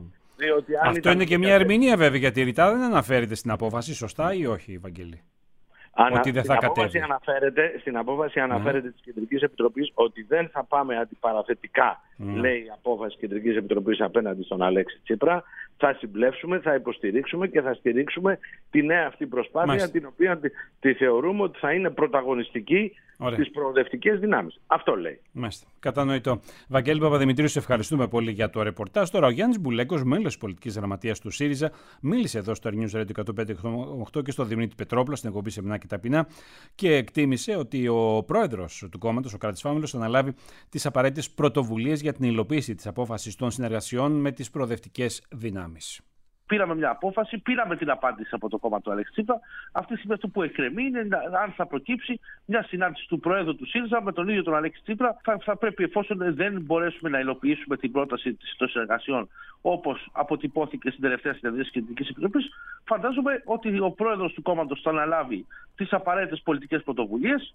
Αυτό είναι και μια ερμηνεία βέβαια, γιατί ρητά δεν αναφέρεται στην απόφαση, σωστά ή όχι, Βαγγέλη? Ότι δεν θα κατέβει. Στην απόφαση αναφέρεται της Κεντρικής Επιτροπής ότι δεν θα πάμε αντιπαραθετικά, λέει η απόφαση της Κεντρικής Επιτροπής απέναντι στον Αλέξη Τσίπρα. Θα συμπλέψουμε, θα υποστηρίξουμε και θα στηρίξουμε τη νέα αυτή προσπάθεια, την οποία τη θεωρούμε ότι θα είναι πρωταγωνιστική στις προοδευτικές δυνάμεις. Αυτό λέει. Μάλιστα. Κατανοητό. Βαγγέλη Παπαδημητρίου, σε ευχαριστούμε πολύ για το ρεπορτάζ. Τώρα ο Γιάννης Μπουλέκος, μέλος της πολιτικής γραμματείας του ΣΥΡΙΖΑ, μίλησε εδώ στο News Radio 105,8 και στο Δημήτρη Πετρόπουλο στην εκπομπή Σεμινά και Ταπεινά και εκτίμησε ότι ο πρόεδρος του κόμματος, ο Κράτης Φάμελος, θα αναλάβει τις απαραίτητες πρωτοβουλίες για την υλοποίηση της απόφασης των συνεργασιών με τις προοδευτικές δυνάμεις. Πήραμε μια απόφαση, πήραμε την απάντηση από το κόμμα του Αλέξη Τσίπρα. Αυτή τη στιγμή αυτό που εκκρεμεί είναι αν θα προκύψει μια συνάντηση του Προέδρου του ΣΥΡΙΖΑ με τον ίδιο τον Αλέξη Τσίπρα. Θα πρέπει, εφόσον δεν μπορέσουμε να υλοποιήσουμε την πρόταση των συνεργασιών όπως αποτυπώθηκε στην τελευταία συνεδρία της Κεντρικής Επιτροπής, φαντάζομαι ότι ο Πρόεδρος του κόμματος θα αναλάβει τις απαραίτητες πολιτικές πρωτοβουλίες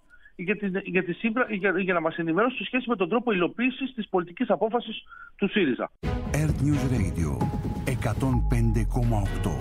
για να μας ενημερώσει σε σχέση με τον τρόπο υλοποίησης της πολιτικής απόφασης του ΣΥΡΙΖΑ. Earth News Radio 105,8.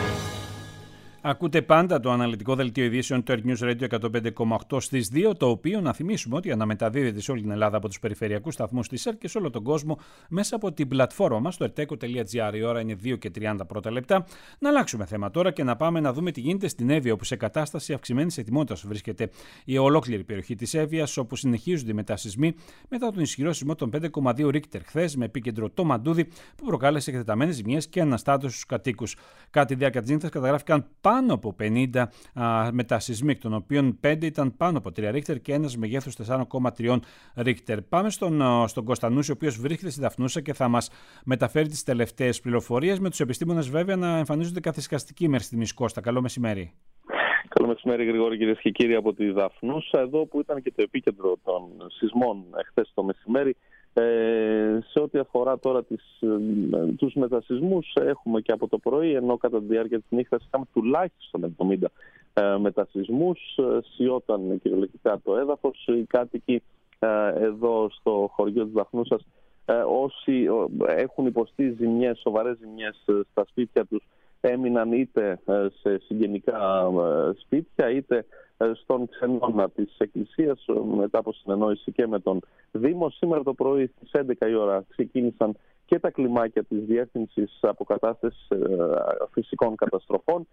Ακούτε πάντα το αναλυτικό δελτίο ειδήσεων του Earth News Radio 105,8 στις 2, το οποίο να θυμίσουμε ότι αναμεταδίδεται σε όλη την Ελλάδα από τους περιφερειακούς σταθμούς της ΕΡΤ και σε όλο τον κόσμο μέσα από την πλατφόρμα μας, το erteco.gr. Η ώρα είναι 2 και 30 πρώτα λεπτά. Να αλλάξουμε θέμα τώρα και να πάμε να δούμε τι γίνεται στην Εύβοια, όπου σε κατάσταση αυξημένης ετοιμότητας βρίσκεται η ολόκληρη περιοχή της Εύβοιας, όπου συνεχίζονται οι μετασυσμοί μετά τον ισχυρό σεισμό των 5,2 Ρίχτερ χθες, με επίκεντρο το Μαντούδι, που προκάλεσε εκτεταμένες ζημιές και αναστάτωση στους κατοίκους. Κατά τη διάρκεια της νύχτας καταγράφηκαν πάνω από 50 μετασυσμοί, εκ των οποίων 5 ήταν πάνω από 3 Ρίχτερ και ένας μεγέθους 4,3 Ρίχτερ. Πάμε στον Κωνσταντούση, ο οποίος βρίσκεται στη Δαφνούσα και θα μας μεταφέρει τις τελευταίες πληροφορίες, με τους επιστήμονες βέβαια να εμφανίζονται καθησυχαστικοί μέχρι στιγμής. Κώστα, καλό μεσημέρι. Καλό μεσημέρι, Γρηγόρη, κυρίες και κύριοι, από τη Δαφνούσα, εδώ που ήταν και το επίκεντρο των σεισμών χθες το μεσημέρι. Σε ό,τι αφορά τώρα τους μετασυσμούς, έχουμε και από το πρωί, ενώ κατά τη διάρκεια της νύχτας είχαμε τουλάχιστον 70 μετασυσμούς, σιώταν κυριολεκτικά το έδαφος. Οι κάτοικοι εδώ στο χωριό της Δαφνούσας, όσοι έχουν υποστεί ζημιές, σοβαρές ζημιές στα σπίτια τους, έμειναν είτε σε συγγενικά σπίτια είτε στον ξενώνα της Εκκλησίας, μετά από συνεννόηση και με τον Δήμο. Σήμερα το πρωί στις 11 η ώρα ξεκίνησαν και τα κλιμάκια της Διεύθυνσης Αποκατάστασης Φυσικών Καταστροφών.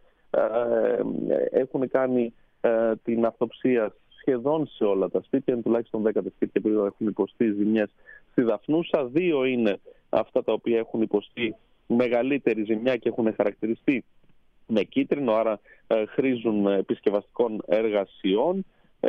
Έχουν κάνει την αυτοψία σχεδόν σε όλα τα σπίτια, τουλάχιστον 10 σπίτια που έχουν υποστεί ζημιές στη Δαφνούσα. 2 είναι αυτά τα οποία έχουν υποστεί μεγαλύτερη ζημιά και έχουν χαρακτηριστεί με κίτρινο, άρα χρήζουν επισκευαστικών εργασιών,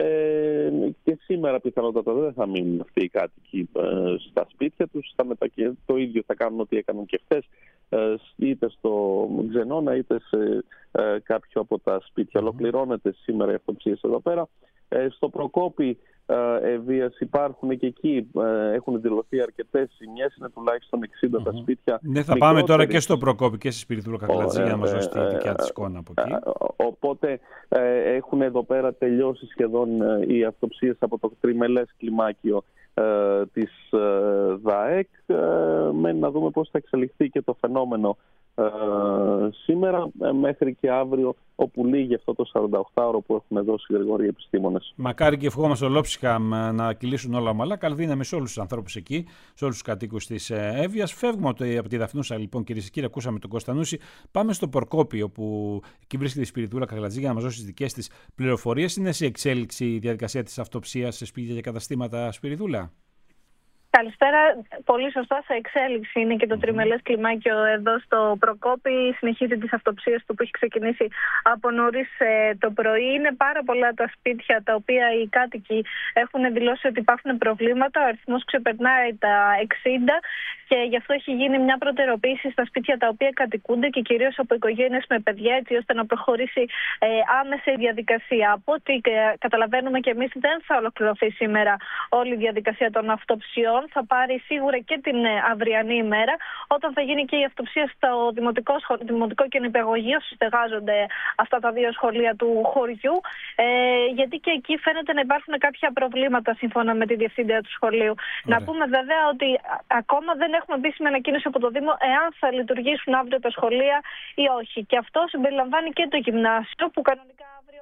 και σήμερα πιθανότατα δεν θα μείνουν αυτοί οι κάτοικοι στα σπίτια τους. Το ίδιο θα κάνουν ό,τι έκαναν και χθες, είτε στο Ξενώνα είτε σε κάποιο από τα σπίτια. Ολοκληρώνεται σήμερα η αυτοψία εδώ πέρα. Στο Προκόπη βίας υπάρχουν και εκεί, έχουν δηλωθεί αρκετές ζημιές, είναι τουλάχιστον 60 τα σπίτια. Ναι, θα πάμε τώρα και στο Προκόπη και στη Σπυριδούλα Καχλατζή για να μας δώσει τη δικιά της εικόνα από εκεί. Οπότε έχουν εδώ πέρα τελειώσει σχεδόν οι αυτοψίες από το τριμελές κλιμάκιο της ΔΑΕΚ. Μένει να δούμε πώς θα εξελιχθεί και το φαινόμενο σήμερα μέχρι και αύριο, όπου λύγει αυτό το 48ωρο που έχουν δώσει οι γρηγοροί επιστήμονες. Μακάρι και ευχόμαστε ολόψυχα να κυλήσουν όλα ομαλά. Καλή δύναμη σε όλους τους ανθρώπους εκεί, σε όλους τους κατοίκους της Εύβοιας. Φεύγουμε από τη Δαφνούσα, λοιπόν, κυρίες και κύριοι. Ακούσαμε τον Κωνστανούση. Πάμε στο Προκόπη, όπου εκεί βρίσκεται η Σπυριδούλα Καχλατζή για να μας δώσει τις δικές της πληροφορίες. Είναι σε εξέλιξη η διαδικασία της αυτοψίας σε σπίτια και καταστήματα, Σπυριδούλα? Καλησπέρα. Πολύ σωστά, σε εξέλιξη είναι και το τριμελές κλιμάκιο εδώ στο Προκόπη. Συνεχίζει τις αυτοψίες του που έχει ξεκινήσει από νωρίς το πρωί. Είναι πάρα πολλά τα σπίτια τα οποία οι κάτοικοι έχουν δηλώσει ότι υπάρχουν προβλήματα. Ο αριθμός ξεπερνάει τα 60 και γι' αυτό έχει γίνει μια προτεραιοποίηση στα σπίτια τα οποία κατοικούνται και κυρίως από οικογένειες με παιδιά, έτσι ώστε να προχωρήσει άμεσα η διαδικασία. Από ό,τι καταλαβαίνουμε και εμείς, δεν θα ολοκληρωθεί σήμερα όλη η διαδικασία των αυτοψιών. Θα πάρει σίγουρα και την αυριανή ημέρα, όταν θα γίνει και η αυτοψία στο δημοτικό και νηπιαγωγείο. Συστεγάζονται αυτά τα δύο σχολεία του χωριού, γιατί και εκεί φαίνεται να υπάρχουν κάποια προβλήματα σύμφωνα με τη διευθύντρια του σχολείου. Να πούμε βέβαια ότι ακόμα δεν έχουμε επίσημη ανακοίνωση από το Δήμο εάν θα λειτουργήσουν αύριο τα σχολεία ή όχι. Και αυτό συμπεριλαμβάνει και το γυμνάσιο, που κανονικά αύριο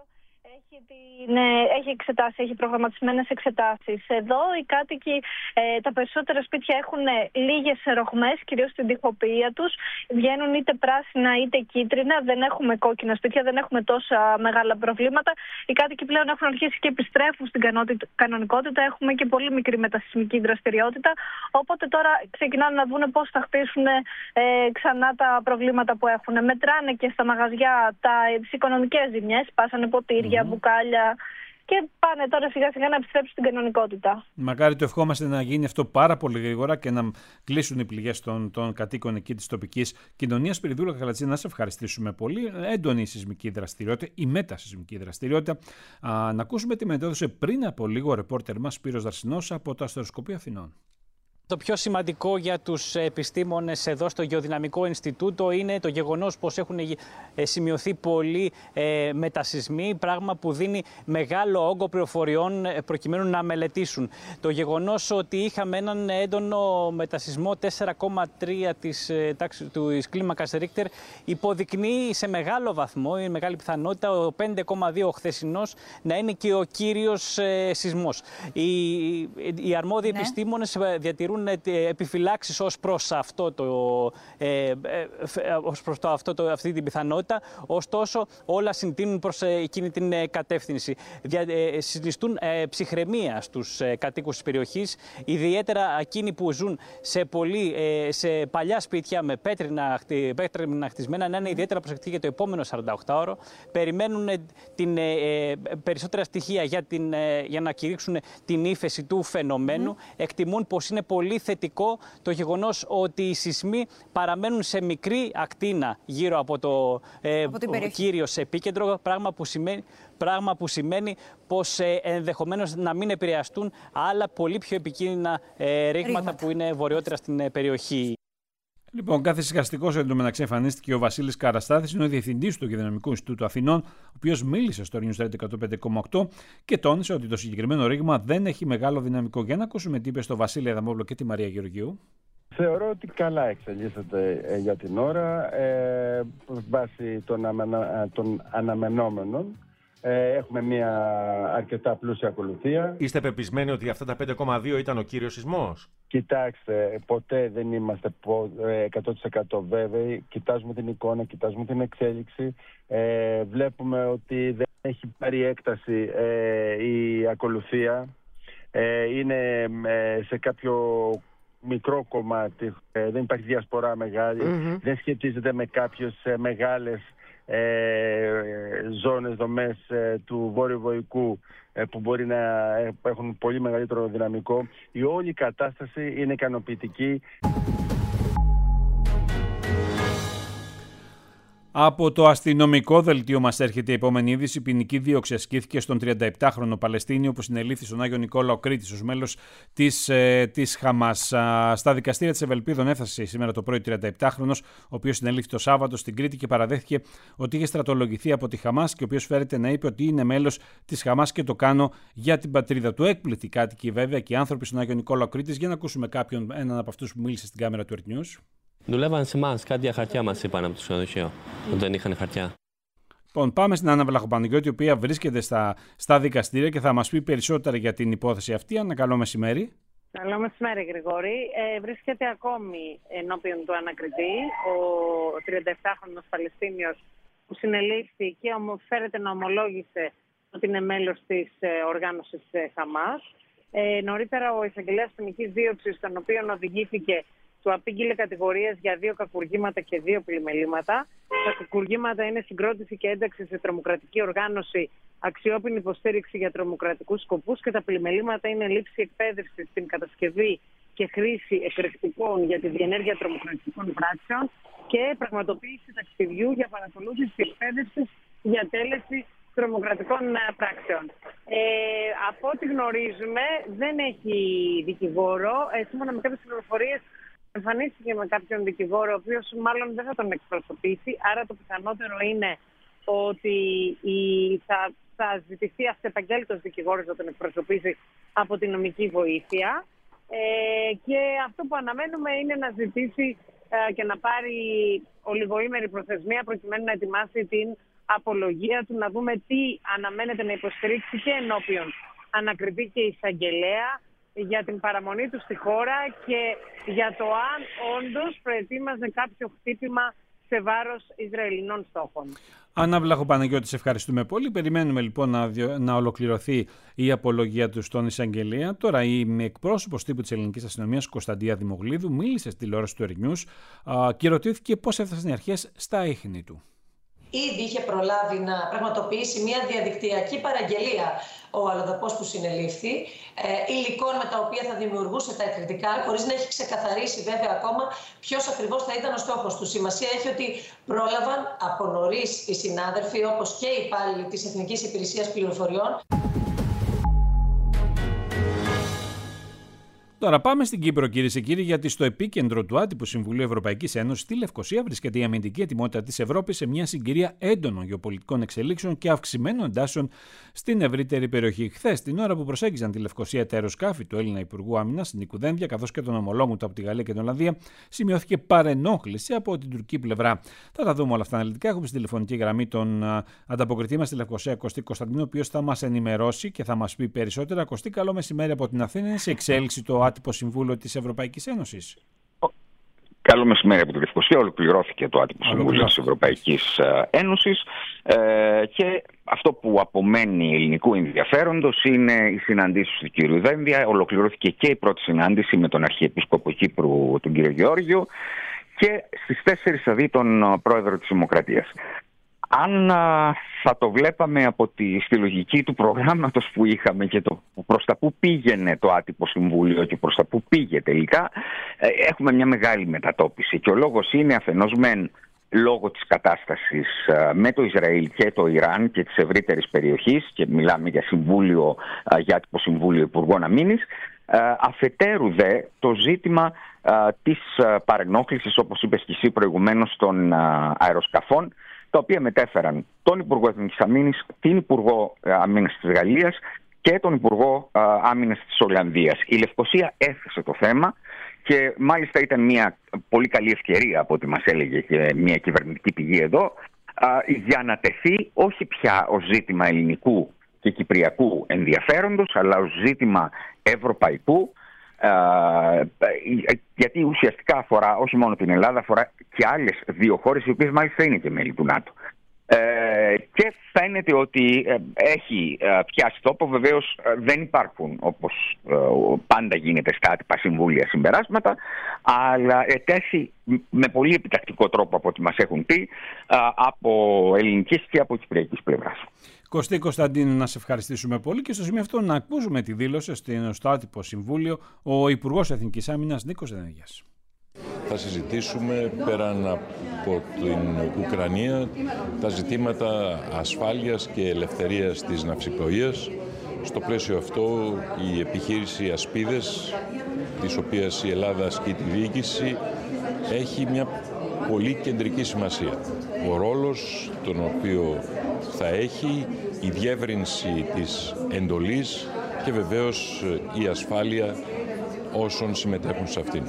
έχει εξετάσεις, έχει προγραμματισμένες εξετάσεις. Εδώ οι κάτοικοι, τα περισσότερα σπίτια έχουν λίγες ρογμές, κυρίως στην τοιχοποιία τους. Βγαίνουν είτε πράσινα είτε κίτρινα. Δεν έχουμε κόκκινα σπίτια, δεν έχουμε τόσα μεγάλα προβλήματα. Οι κάτοικοι πλέον έχουν αρχίσει και επιστρέφουν στην κανονικότητα. Έχουμε και πολύ μικρή μετασεισμική δραστηριότητα. Οπότε τώρα ξεκινάνε να δουν πώς θα χτίσουν ξανά τα προβλήματα που έχουν. Μετράνε και στα μαγαζιά τις οικονομικές ζημιές. Πάσανε ποτήρια, μπουκάλια και πάνε τώρα σιγά σιγά να επιστρέψουν στην κανονικότητα. Μακάρι το ευχόμαστε να γίνει αυτό πάρα πολύ γρήγορα και να κλείσουν οι πληγές των κατοίκων εκεί της τοπικής κοινωνίας. Σπυριδούλα Καχλατζή, να σε ευχαριστήσουμε πολύ. Έντονη σεισμική δραστηριότητα, η μετασεισμική δραστηριότητα. Να ακούσουμε τι μετέδωσε πριν από λίγο ο ρεπόρτερ μας Σπύρος Δαρσινός από το Αστεροσκοπείο Αθηνών. Το πιο σημαντικό για τους επιστήμονες εδώ στο Γεωδυναμικό Ινστιτούτο είναι το γεγονός πως έχουν σημειωθεί πολλοί μετασεισμοί, πράγμα που δίνει μεγάλο όγκο πληροφοριών προκειμένου να μελετήσουν. Το γεγονός ότι είχαμε έναν έντονο μετασεισμό 4,3 της κλίμακας Ρίχτερ υποδεικνύει σε μεγάλο βαθμό, είναι μεγάλη πιθανότητα, ο 5,2 χθεσινός να είναι και ο κύριος σεισμός. Οι αρμόδιοι επιστήμονες διατηρούν επιφυλάξεις ως προς αυτή την πιθανότητα, ωστόσο όλα συντείνουν προς εκείνη την κατεύθυνση. Συνιστούν ψυχραιμία στους κατοίκους της περιοχής, ιδιαίτερα εκείνοι που ζουν σε παλιά σπίτια με πέτρινα χτισμένα, να είναι ιδιαίτερα προσεκτικοί για το επόμενο 48ωρο. Περιμένουν περισσότερα στοιχεία για να κηρύξουν την ύφεση του φαινομένου. Εκτιμούν πως είναι πολύ θετικό το γεγονός ότι οι σεισμοί παραμένουν σε μικρή ακτίνα γύρω από το κύριο επίκεντρο, πράγμα που σημαίνει πως ενδεχομένως να μην επηρεαστούν άλλα πολύ πιο επικίνδυνα ρήγματα που είναι βορειότερα στην περιοχή. Λοιπόν, καθησυχαστικός εντωμεταξύ εμφανίστηκε ο Βασίλης Καραστάθης, είναι ο διευθυντής του Γεωδυναμικού Ινστιτούτου Αθηνών, ο οποίος μίλησε στο News Radio 105,8 και τόνισε ότι το συγκεκριμένο ρήγμα δεν έχει μεγάλο δυναμικό. Για να ακούσουμε τι είπε στο Βασίλη Αδαμόπουλο και τη Μαρία Γεωργίου. Θεωρώ ότι καλά εξελίσσεται για την ώρα, βάσει των αναμενόμενων. Έχουμε μια αρκετά πλούσια ακολουθία. Είστε πεπισμένοι ότι αυτά τα 5,2 ήταν ο κύριος σεισμός? Κοιτάξτε, ποτέ δεν είμαστε 100% βέβαιοι. Κοιτάζουμε την εικόνα, κοιτάζουμε την εξέλιξη. Βλέπουμε ότι δεν έχει πάρει έκταση η ακολουθία. Είναι σε κάποιο μικρό κομμάτι. Δεν υπάρχει διασπορά μεγάλη. Δεν σχετίζεται με κάποιες μεγάλες ζώνες, δομές του Βόρειου Βοϊκού που μπορεί να έχουν πολύ μεγαλύτερο δυναμικό. Η όλη κατάσταση είναι ικανοποιητική. Από το αστυνομικό δελτίο μας έρχεται η επόμενη είδηση. Ποινική δίωξη ασκήθηκε στον 37χρονο Παλαιστίνιο που συνελήφθη στον Άγιο Νικόλαο Κρήτης ως μέλος της Χαμάς. Στα δικαστήρια της Ευελπίδων έφτασε σήμερα το πρωί 37χρονος, ο οποίος συνελήφθη το Σάββατο στην Κρήτη και παραδέχθηκε ότι είχε στρατολογηθεί από τη Χαμάς και ο οποίος φέρεται να είπε ότι είναι μέλος της Χαμάς και το κάνω για την πατρίδα του. Έκπληκτοι κάτοικοι βέβαια και οι άνθρωποι στον Άγιο Νικόλαο Κρήτης. Για να ακούσουμε έναν από αυτούς που μίλησε στην κάμερα του Earth News. Δουλεύαν σε εμάς, κάτι για χαρτιά μας είπαν από το ξενοδοχείο, ότι δεν είχαν χαρτιά. Λοιπόν, πάμε στην Άννα Βλαχοπαναγιώτη, η οποία βρίσκεται στα δικαστήρια και θα μας πει περισσότερα για την υπόθεση αυτή. Άννα, καλό μεσημέρι. Καλό μεσημέρι, Γρηγόρη. Βρίσκεται ακόμη ενώπιον του ανακριτή ο 37χρονος Παλαιστίνιος που συνελήφθη και φέρεται να ομολόγησε ότι είναι μέλος της οργάνωσης Χαμάς. Νωρίτερα ο εισαγγελέας ποινικής δίωξης, τον οποίον οδηγήθηκε, του απήγγειλε κατηγορίες για 2 κακουργήματα και 2 πλημελήματα. Τα κακουργήματα είναι συγκρότηση και ένταξη σε τρομοκρατική οργάνωση, αξιόπινη υποστήριξη για τρομοκρατικούς σκοπούς, και τα πλημελήματα είναι λήψη εκπαίδευση στην κατασκευή και χρήση εκρηκτικών για τη διενέργεια τρομοκρατικών πράξεων και πραγματοποίηση ταξιδιού για παρακολούθηση εκπαίδευση για τέλεση τρομοκρατικών πράξεων. Από ό,τι γνωρίζουμε, δεν έχει δικηγόρο. Σύμφωνα με κάποιες πληροφορίες, εμφανίστηκε με κάποιον δικηγόρο, ο οποίος μάλλον δεν θα τον εκπροσωπήσει. Άρα το πιθανότερο είναι ότι θα ζητηθεί αυτεπαγγέλτος δικηγόρος να τον εκπροσωπήσει από την νομική βοήθεια. Και αυτό που αναμένουμε είναι να ζητήσει και να πάρει ολιγοήμερη προθεσμία προκειμένου να ετοιμάσει την απολογία του, να δούμε τι αναμένεται να υποστηρίξει και ενώπιον ανακριτή και εισαγγελέα για την παραμονή του στη χώρα και για το αν όντως προετοίμαζε κάποιο χτύπημα σε βάρος Ισραηλινών στόχων. Άννα Βλαχοπαναγιώτη, σε ευχαριστούμε πολύ. Περιμένουμε λοιπόν να ολοκληρωθεί η απολογία του στον εισαγγελέα. Τώρα η εκπρόσωπος τύπου της ελληνικής αστυνομίας, Κωνσταντία Δημογλίδου, μίλησε στη τηλεόραση του Earth News και ρωτήθηκε πώς έφτασαν οι αρχές στα ίχνη του. Ήδη είχε προλάβει να πραγματοποιήσει μια διαδικτυακή παραγγελία ο αλλοδαπός που συνελήφθη, υλικών με τα οποία θα δημιουργούσε τα εκρηκτικά, χωρίς να έχει ξεκαθαρίσει βέβαια ακόμα ποιος ακριβώς θα ήταν ο στόχος του. Σημασία έχει ότι πρόλαβαν από νωρίς οι συνάδελφοι, όπως και οι υπάλληλοι της Εθνικής Υπηρεσίας Πληροφοριών. Τώρα πάμε στην Κύπρο, κυρίες και κύριοι, γιατί στο επίκεντρο του άτυπου Συμβουλίου Ευρωπαϊκής Ένωσης στη Λευκοσία βρίσκεται η αμυντική ετοιμότητα της Ευρώπης σε μια συγκυρία έντονων γεωπολιτικών εξελίξεων και αυξημένων εντάσεων στην ευρύτερη περιοχή. Χθες, την ώρα που προσέγγιζαν τη Λευκοσία τα αεροσκάφη του Έλληνα Υπουργού Άμυνας Νίκου Δένδια καθώς και των ομολόγων του από τη Γαλλία και την Ολλανδία, σημειώθηκε παρενόχληση από την τουρκική πλευρά. Θα τα δούμε όλα αυτά αναλυτικά. Έχουμε στη τηλεφωνική γραμμή τον ανταποκριτή μας στη Λευκοσία, Κωστή Κωνσταντίνο, ο οποίος θα μας ενημερώσει και θα μας πει περισσότερα. Κωστή, καλό μεσημέρι από την Αθήνα. Είναι σε εξέλιξη το άτυπο Συμβούλιο της Ευρωπαϊκής Ένωσης. Καλό μεσημέρι από τη Λευκοσία. Ολοκληρώθηκε το άτυπο Συμβούλιο της Ευρωπαϊκής Ένωσης και αυτό που απομένει ελληνικού ενδιαφέροντος είναι οι συναντήσεις του κ. Δένδια. Ολοκληρώθηκε και η πρώτη συνάντηση με τον Αρχιεπίσκοπο Κύπρου, τον κ. Γεώργιο, και στις 4 θα δει τον πρόεδρο της Δημοκρατίας. Αν θα το βλέπαμε στη λογική του προγράμματος που είχαμε και προς τα που πήγαινε το άτυπο συμβούλιο και προς τα που πήγε τελικά, έχουμε μια μεγάλη μετατόπιση. Και ο λόγος είναι αφενός μεν λόγω της κατάστασης με το Ισραήλ και το Ιράν και της ευρύτερης περιοχής, και μιλάμε για άτυπο συμβούλιο Υπουργών Αμήνης, αφετέρου δε το ζήτημα της παρενόχλησης, όπως είπες και εσύ προηγουμένως, των αεροσκαφών, τα οποία μετέφεραν τον Υπουργό Εθνικής Αμήνης, την Υπουργό Άμυνας της Γαλλίας και τον Υπουργό Άμυνας της Ολλανδίας. Η Λευκοσία έθεσε το θέμα και μάλιστα ήταν μια πολύ καλή ευκαιρία, από ό,τι μας έλεγε και μια κυβερνητική πηγή εδώ, για να τεθεί όχι πια ως ζήτημα ελληνικού και κυπριακού ενδιαφέροντος, αλλά ως ζήτημα ευρωπαϊκού, γιατί ουσιαστικά αφορά όχι μόνο την Ελλάδα, αφορά και άλλες 2 χώρες, οι οποίες μάλιστα είναι και μέλη του ΝΑΤΟ. Και φαίνεται ότι έχει πιάσει τόπο. Βεβαίως δεν υπάρχουν, όπως πάντα γίνεται στα άτυπα συμβούλια, συμπεράσματα, αλλά ετέθη με πολύ επιτακτικό τρόπο, από ό,τι μας έχουν πει, από ελληνικής και από κυπριακής πλευράς. Κωστή Κωνσταντίνου, να σε ευχαριστήσουμε πολύ και στο σημείο αυτό να ακούσουμε τη δήλωση στο άτυπο συμβούλιο ο Υπουργός Εθνικής Άμυνας Νίκος Δένδιας. θα συζητήσουμε πέραν από την Ουκρανία τα ζητήματα ασφάλειας και ελευθερίας της ναυσιπλοείας. Στο πλαίσιο αυτό η επιχείρηση Ασπίδες, της οποίας η Ελλάδα ασκεί τη διοίκηση, έχει μια πολύ κεντρική σημασία. Ο ρόλος τον οποίο θα έχει, η διεύρυνση της εντολής και βεβαίως η ασφάλεια όσων συμμετέχουν σε αυτήν.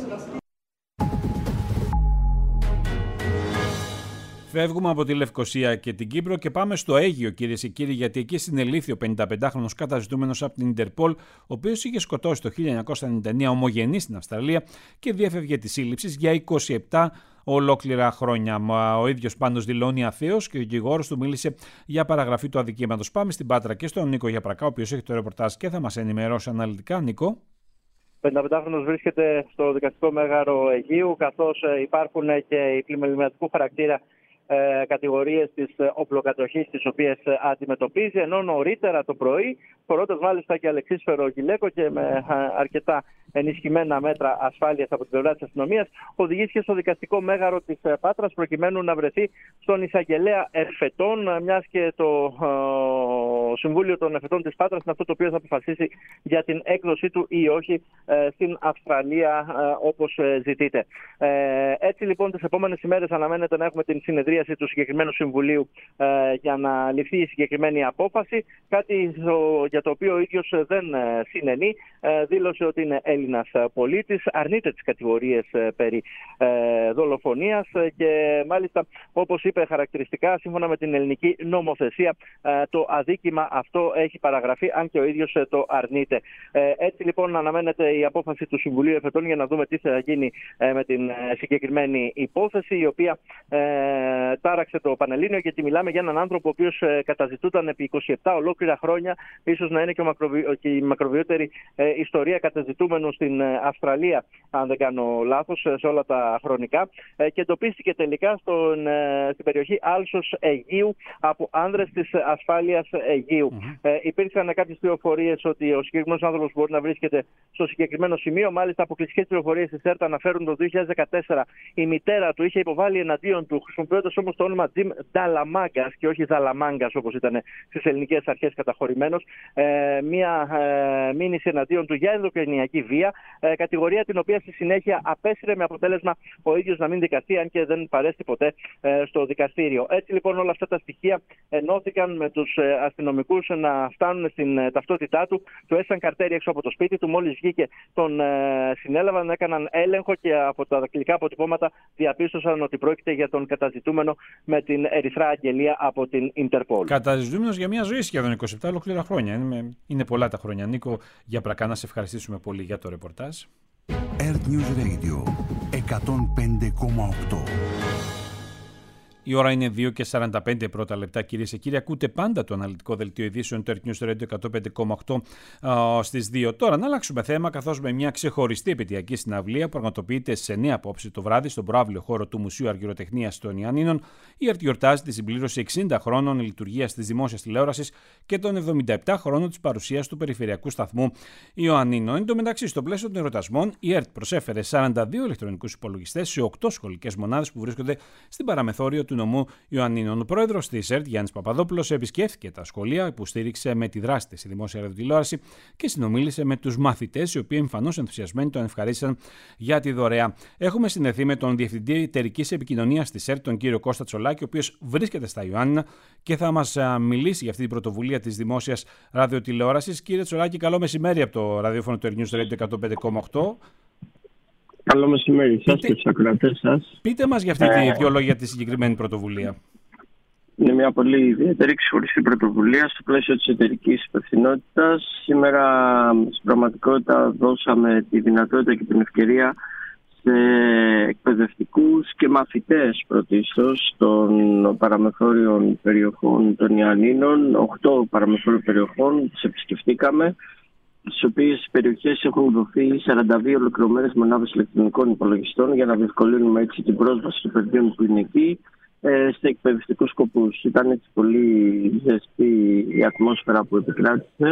Φεύγουμε από τη Λευκοσία και την Κύπρο και πάμε στο Αίγυο, κυρίες και κύριοι, γιατί εκεί συνελήφθη ο 55χρονος καταζητούμενος από την Ιντερπολ, ο οποίος είχε σκοτώσει το 1999 ομογενή στην Αυστραλία και διέφευγε τη σύλληψη για 27 ολόκληρα χρόνια. Ο ίδιος πάντως δηλώνει αθέος και ο δικηγόρος του μίλησε για παραγραφή του αδικήματος. Πάμε στην Πάτρα και στον Νίκο Γιαπρακά, ο οποίος έχει το ρεπορτάζ και θα μας ενημερώσει αναλυτικά. Νίκο. 55χρονος βρίσκεται στο δικαστικό μέγαρο Αιγείου, καθώς υπάρχουν και οι πλημεληματικού χαρακτήρα κατηγορίες της οπλοκατοχής τις οποίες αντιμετωπίζει, ενώ νωρίτερα το πρωί, φορώντας μάλιστα και αλεξίσφαιρο γυλαίκο και με αρκετά ενισχυμένα μέτρα ασφάλειας από την πλευρά της αστυνομίας, οδηγήθηκε στο δικαστικό μέγαρο της Πάτρας προκειμένου να βρεθεί στον εισαγγελέα Ερφετών, μιας και το Συμβούλιο των Ερφετών της Πάτρας είναι αυτό το οποίο θα αποφασίσει για την έκδοσή του ή όχι στην Αυστραλία όπως ζητείτε. Έτσι λοιπόν τις επόμενες ημέρες αναμένεται να έχουμε την συνεδρίαση του συγκεκριμένου Συμβουλίου για να ληφθεί η συγκεκριμένη απόφαση, κάτι για το οποίο ο ίδιος δεν συνενεί. Δήλωσε ότι είναι Έλληνας πολίτης, αρνείται τις κατηγορίες περί δολοφονίας και μάλιστα, όπως είπε χαρακτηριστικά, σύμφωνα με την ελληνική νομοθεσία, το αδίκημα αυτό έχει παραγραφεί, αν και ο ίδιος το αρνείται. Έτσι λοιπόν αναμένεται η απόφαση του Συμβουλίου Ερφετών για να δούμε τι θα γίνει με την συγκεκριμένη υπόθεση, η οποία τάραξε το Πανελλήνιο, γιατί μιλάμε για έναν άνθρωπο ο οποίος καταζητούταν επί 27 ολόκληρα χρόνια, ίσως να είναι και η μακροβιότερη ιστορία καταζητούμενου στην Αυστραλία, αν δεν κάνω λάθος, σε όλα τα χρονικά, και εντοπίστηκε τελικά στην περιοχή Άλσος Αιγείου από άνδρες της ασφάλειας Αιγείου. Υπήρξαν κάποιες πληροφορίες ότι ο συγκεκριμένος άνθρωπος μπορεί να βρίσκεται στο συγκεκριμένο σημείο. Μάλιστα, αποκλειστικές πληροφορίες της ΕΡΤ αναφέρουν το 2014 η μητέρα του είχε υποβάλει εναντίον του, χρησιμοποιώντας όμως το όνομα Τζιμ Νταλαμάγκας και όχι Δαλαμάγκας όπως ήταν στις ελληνικές αρχές καταχωρημένος, μία μήνυση εναντίον του για ενδοκρινιακή βία, κατηγορία την οποία στη συνέχεια απέσυρε με αποτέλεσμα ο ίδιος να μην δικαστεί, αν και δεν παρέστη ποτέ στο δικαστήριο. Έτσι λοιπόν όλα αυτά τα στοιχεία ενώθηκαν με τους αστυνομικούς να φτάνουν στην ταυτότητά του. Του έσαν καρτέρι έξω από το σπίτι του. Μόλις βγήκε, τον συνέλαβαν, έκαναν έλεγχο και από τα δακτυλικά αποτυπώματα διαπίστωσαν ότι πρόκειται για τον καταζητούμενο με την ερυθρά αγγελία από την Ιντερπολ. Καταζητούμενος για μια ζωή σχεδόν 27 ολόκληρα χρόνια. Είναι πολλά τα χρόνια. Νίκο Γιαπρακά, να σε ευχαριστήσουμε πολύ για το ρεπορτάζ. Earth News Radio 105,8. Η ώρα είναι 2:45 πρώτα λεπτά, κυρίες και κύριοι. Ακούτε πάντα το αναλυτικό δελτίο ειδήσεων του Earth News Radio 105,8 στις 2. Τώρα να αλλάξουμε θέμα, καθώς με μια ξεχωριστή επαιτειακή συναυλία που πραγματοποιείται σε 9 απόψε το βράδυ στον προαύλιο χώρο του Μουσείου Αργυροτεχνίας των Ιωαννίνων, η ΕΡΤ γιορτάζει τη συμπλήρωση 60 χρόνων λειτουργίας της δημόσιας τηλεόρασης και των 77 χρόνων της παρουσίας του περιφερειακού σταθμού Ιωαννίνων. Εν τω μεταξύ, στο πλαίσιο των εορτασμών, η ΕΡΤ προσέφερε 42 ηλεκτρονικούς υπολογιστές σε 8 σχολικές μονάδες που βρίσκονται στην παραμεθόριο του νομού Ιωαννίνων. Ο πρόεδρος της ΕΡΤ, Γιάννης Παπαδόπουλος, επισκέφθηκε τα σχολεία που στήριξε με τη δράση της η δημόσια ραδιοτηλεόραση και συνομίλησε με τους μαθητές, οι οποίοι εμφανώς ενθουσιασμένοι τον ευχαρίστησαν για τη δωρεά. Έχουμε συνδεθεί με τον Διευθυντή Εταιρικής Επικοινωνίας της ΕΡΤ, τον κύριο Κώστα Τσολάκη, ο οποίος βρίσκεται στα Ιωάννινα και θα μας μιλήσει για αυτή την πρωτοβουλία της δημόσιας ραδιοτηλεόρασης. Κύριε Τσολάκη, καλό μεσημέρι από το ραδιόφωνο του Earth News Radio 105,8. Καλό μεσημέρι σας και τους ακροατές σας. Πείτε μας για αυτή τη δύο λόγια για τη συγκεκριμένη πρωτοβουλία. Είναι μια πολύ ιδιαίτερη ξεχωριστή πρωτοβουλία στο πλαίσιο της εταιρικής υπευθυνότητας. Σήμερα στην πραγματικότητα δώσαμε τη δυνατότητα και την ευκαιρία σε εκπαιδευτικούς και μαθητές πρωτίστως των παραμεθόριων περιοχών των Ιωαννίνων. 8 παραμεθόριων περιοχών τις επισκεφτήκαμε, στις οποίες περιοχές έχουν δοθεί 42 ολοκληρωμένες μονάδες ηλεκτρονικών υπολογιστών για να διευκολύνουμε έτσι την πρόσβαση των παιδιών που είναι εκεί σε εκπαιδευτικούς σκοπούς. Ήταν έτσι πολύ ζεστή η ατμόσφαιρα που επικράτησε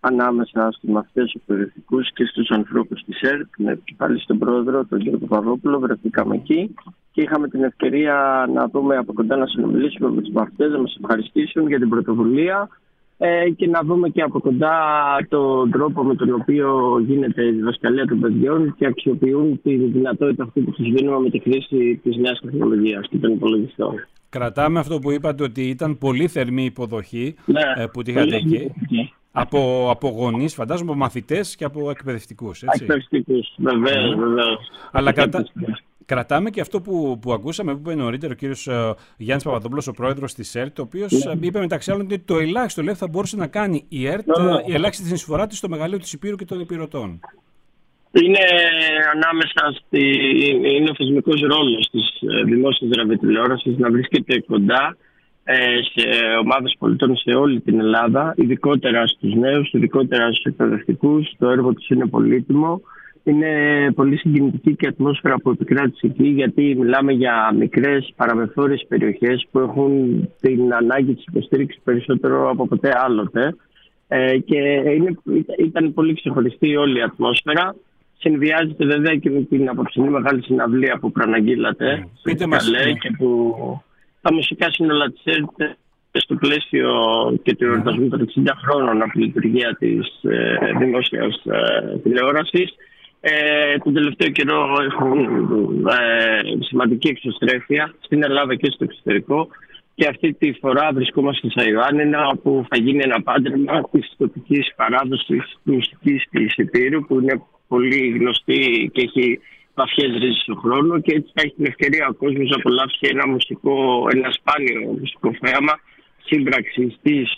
ανάμεσα στους μαθητές εκπαιδευτικούς και στους ανθρώπους της ΕΡΤ. Με επικεφαλή στον πρόεδρο, τον κ. Παπαδόπουλο, βρεθήκαμε εκεί και είχαμε την ευκαιρία να δούμε από κοντά, να συνομιλήσουμε με τους μαθητές, να μας ευχαριστήσουν για την πρωτοβουλία και να δούμε και από κοντά τον τρόπο με τον οποίο γίνεται η διδασκαλία των παιδιών και αξιοποιούν τη δυνατότητα αυτή που τους δίνουμε με τη χρήση της νέας τεχνολογίας και των υπολογιστών. Κρατάμε αυτό που είπατε, ότι ήταν πολύ θερμή υποδοχή που τη είχατε εκεί. Από γονείς, φαντάζομαι, από μαθητές και από εκπαιδευτικούς. Εκπαιδευτικούς, βεβαίως. Αλλά κρατάμε και αυτό που ακούσαμε, που είπε νωρίτερα ο κύριος Γιάννης Παπαδόπουλος, ο πρόεδρος της ΕΡΤ, ο οποίος είπε μεταξύ άλλων ότι το ελάχιστο θα μπορούσε να κάνει η ΕΡΤ, η ελάχιστη συνεισφορά της στο μεγαλείο της Ηπείρου και των Ηπειρωτών. Είναι ανάμεσα είναι ο θεσμικός ρόλος της δημόσιας ραδιοτηλεόρασης να βρίσκεται κοντά σε ομάδες πολιτών σε όλη την Ελλάδα, ειδικότερα στους νέους, ειδικότερα στους εκπαιδευτικούς. Το έργο τους είναι πολύτιμο. Είναι πολύ συγκινητική και η ατμόσφαιρα που επικράτησε εκεί, γιατί μιλάμε για μικρές παραμεθόριες περιοχές που έχουν την ανάγκη της υποστήριξης περισσότερο από ποτέ άλλοτε. Και ήταν πολύ ξεχωριστή όλη η ατμόσφαιρα. Συνδυάζεται βέβαια και με την απόψινή μεγάλη συναυλία που προαναγγείλατε. Πείτε μας. Και που τα μουσικά σύνολα της ΕΡΤ στο πλαίσιο και του εορτασμού των 60 χρόνων από τη λειτουργία της δημόσιας τηλεόρασης. Τον τελευταίο καιρό έχουν σημαντική εξωστρέφεια στην Ελλάδα και στο εξωτερικό. Και αυτή τη φορά βρισκόμαστε στα Ιωάννινα, όπου θα γίνει ένα πάντρεμα της τοπικής παράδοσης μουσικής της Ηπείρου, που είναι πολύ γνωστή και έχει βαθιές ρίζες στον χρόνο, και έτσι θα έχει την ευκαιρία ο κόσμος να απολαύσει ένα σπάνιο μουσικό θέαμα σύμπραξης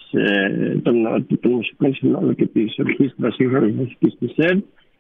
των μουσικών συνόλων και της ορχήστρας σύγχρονης μουσικής της ΕΡΤ.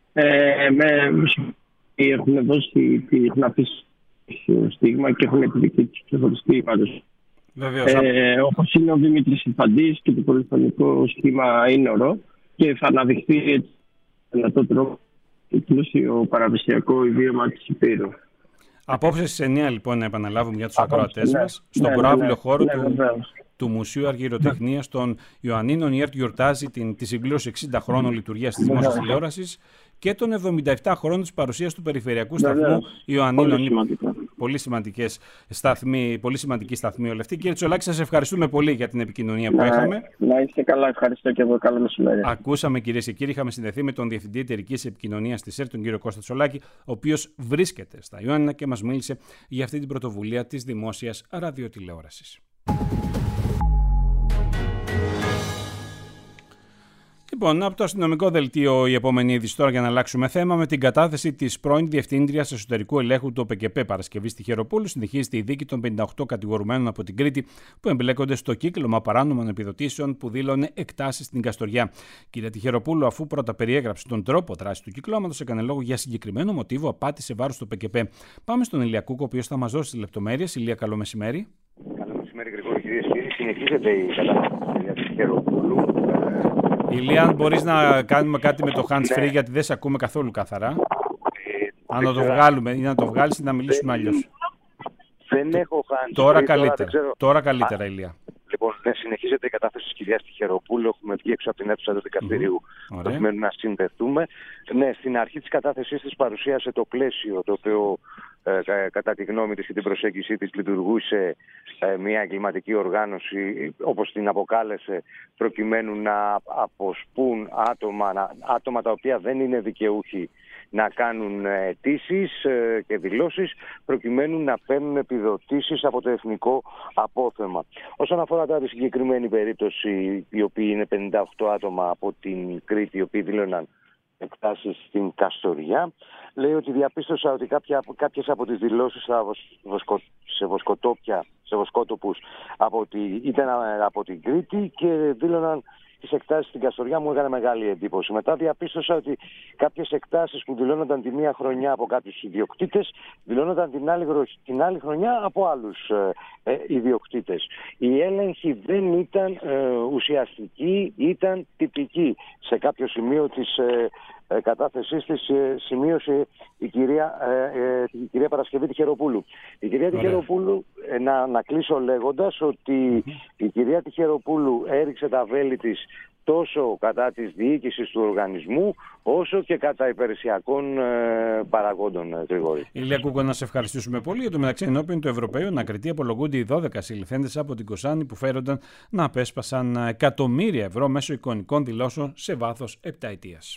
Έχουν δώσει την αφήση στίγμα και έχουν τη δική τους ξεχωριστή παρουσία. Όπως είναι ο Δημήτρης Ιφαντής και το πολυφωνικό σχήμα Ίνορο, και θα αναδειχθεί έτσι δυνατό τρόπο το πλούσιο παραδοσιακό ιδίωμα της Ηπείρου. Απόψε στις 9 λοιπόν, να επαναλάβουμε για τους ακροατές μας, στον προάβλιο χώρο του Μουσείου Αργυροτεχνίας των Ιωαννίνων, η ΕΡΤ γιορτάζει τη συμπλήρωση 60 χρόνων λειτουργίας της δημόσιας τηλεόρασης και των 77 χρόνων της παρουσίας του Περιφερειακού Σταθμού Ιωαννίνων. Πολύ σημαντική σταθμή όλη αυτή. Κύριε Τσολάκη, σας ευχαριστούμε πολύ για την επικοινωνία που είχαμε. Να είστε καλά, ευχαριστώ και εγώ. Καλό μεσημέρι. Ακούσαμε, κυρίες και κύριοι, είχαμε συνδεθεί με τον Διευθυντή Εταιρικής Επικοινωνίας της ΕΡΤ, τον κύριο Κώστα Τσολάκη, ο οποίος βρίσκεται στα Ιωάννινα και μας μίλησε για αυτή την πρωτοβουλία της δημόσιας ραδιοτηλεόρασης. Λοιπόν, από το αστυνομικό δελτίο η επόμενη είδηση τώρα, για να αλλάξουμε θέμα, με την κατάθεση της πρώην Διευθύντριας Εσωτερικού Ελέγχου του ΟΠΕΚΕΠΕ Παρασκευή στη Χεροπούλου, συνεχίζεται η δίκη των 58 κατηγορουμένων από την Κρήτη που εμπλέκονται στο κύκλωμα παράνομων επιδοτήσεων που δήλωνε εκτάσεις στην Καστοριά. Κυρία Τυχεροπούλου, αφού πρώτα περιέγραψε τον τρόπο δράση του κυκλώματος, έκανε λόγο για συγκεκριμένο μοτίβο απάτη σε βάρος του ΟΠΕΚΕΠΕ. Πάμε στον Ηλία Κούκο, ο οποίος θα μας δώσει τις λεπτομέρειες. Ηλία, καλό μεσημέρι. Καλό μεσημέρι, Γρηγόρη, κυρίες και κύριοι. Συνεχίζεται η κατάσταση της κυρίας Τυχεροπούλου. Ηλία, αν μπορείς να κάνουμε κάτι με το hands free, γιατί δεν σε ακούμε καθόλου καθαρά. Αν το βγάλουμε ή να το βγάλεις ή να μιλήσουμε αλλιώς. Δεν έχω hands free. Τώρα καλύτερα, Ηλία. Λοιπόν, συνεχίζεται η κατάθεση της κυρίας Τυχεροπούλου. Έχουμε βγει έξω από την αίθουσα του δικαστηρίου προκειμένου να συνδεθούμε. Ναι, στην αρχή της κατάθεσής της παρουσίασε το πλαίσιο το οποίο κατά τη γνώμη της και την προσέγγιση της λειτουργούσε μια εγκληματική οργάνωση, όπως την αποκάλεσε, προκειμένου να αποσπούν άτομα τα οποία δεν είναι δικαιούχοι να κάνουν αιτήσεις και δηλώσεις, προκειμένου να παίρνουν επιδοτήσεις από το εθνικό απόθεμα. Όσον αφορά τώρα τη συγκεκριμένη περίπτωση, οι οποίοι είναι 58 άτομα από την Κρήτη, οι οποίοι δήλωναν εκτάσεις στην Καστοριά, λέει ότι διαπίστωσα ότι κάποιες από τις δηλώσεις σε βοσκότοπους ήταν από την Κρήτη και δήλωναν τις εκτάσεις στην Καστοριά. Μου έκανε μεγάλη εντύπωση. Μετά διαπίστωσα ότι κάποιες εκτάσεις που δηλώνονταν τη μία χρονιά από κάποιους ιδιοκτήτες δηλώνονταν την άλλη χρονιά από άλλους ιδιοκτήτες. Η έλεγχη δεν ήταν ουσιαστική, ήταν τυπική. Σε κάποιο σημείο της κατάθεσής της σημείωσε η κυρία Παρασκευή Τυχεροπούλου. Η κυρία Τυχεροπούλου, να κλείσω λέγοντας ότι η κυρία Τυχεροπούλου έριξε τα βέλη της τόσο κατά της διοίκησης του οργανισμού, όσο και κατά υπηρεσιακών παραγόντων, Γρηγόρη. Ηλία Κούκο, να σε ευχαριστήσουμε πολύ. Για το μεταξύ, ενώπιον του Ευρωπαίου ανακριτή απολογούνται οι 12 συλληφθέντες από την Κοζάνη που φέρονταν να απέσπασαν εκατομμύρια ευρώ μέσω εικονικών δηλώσεων σε βάθος 7 ετίας.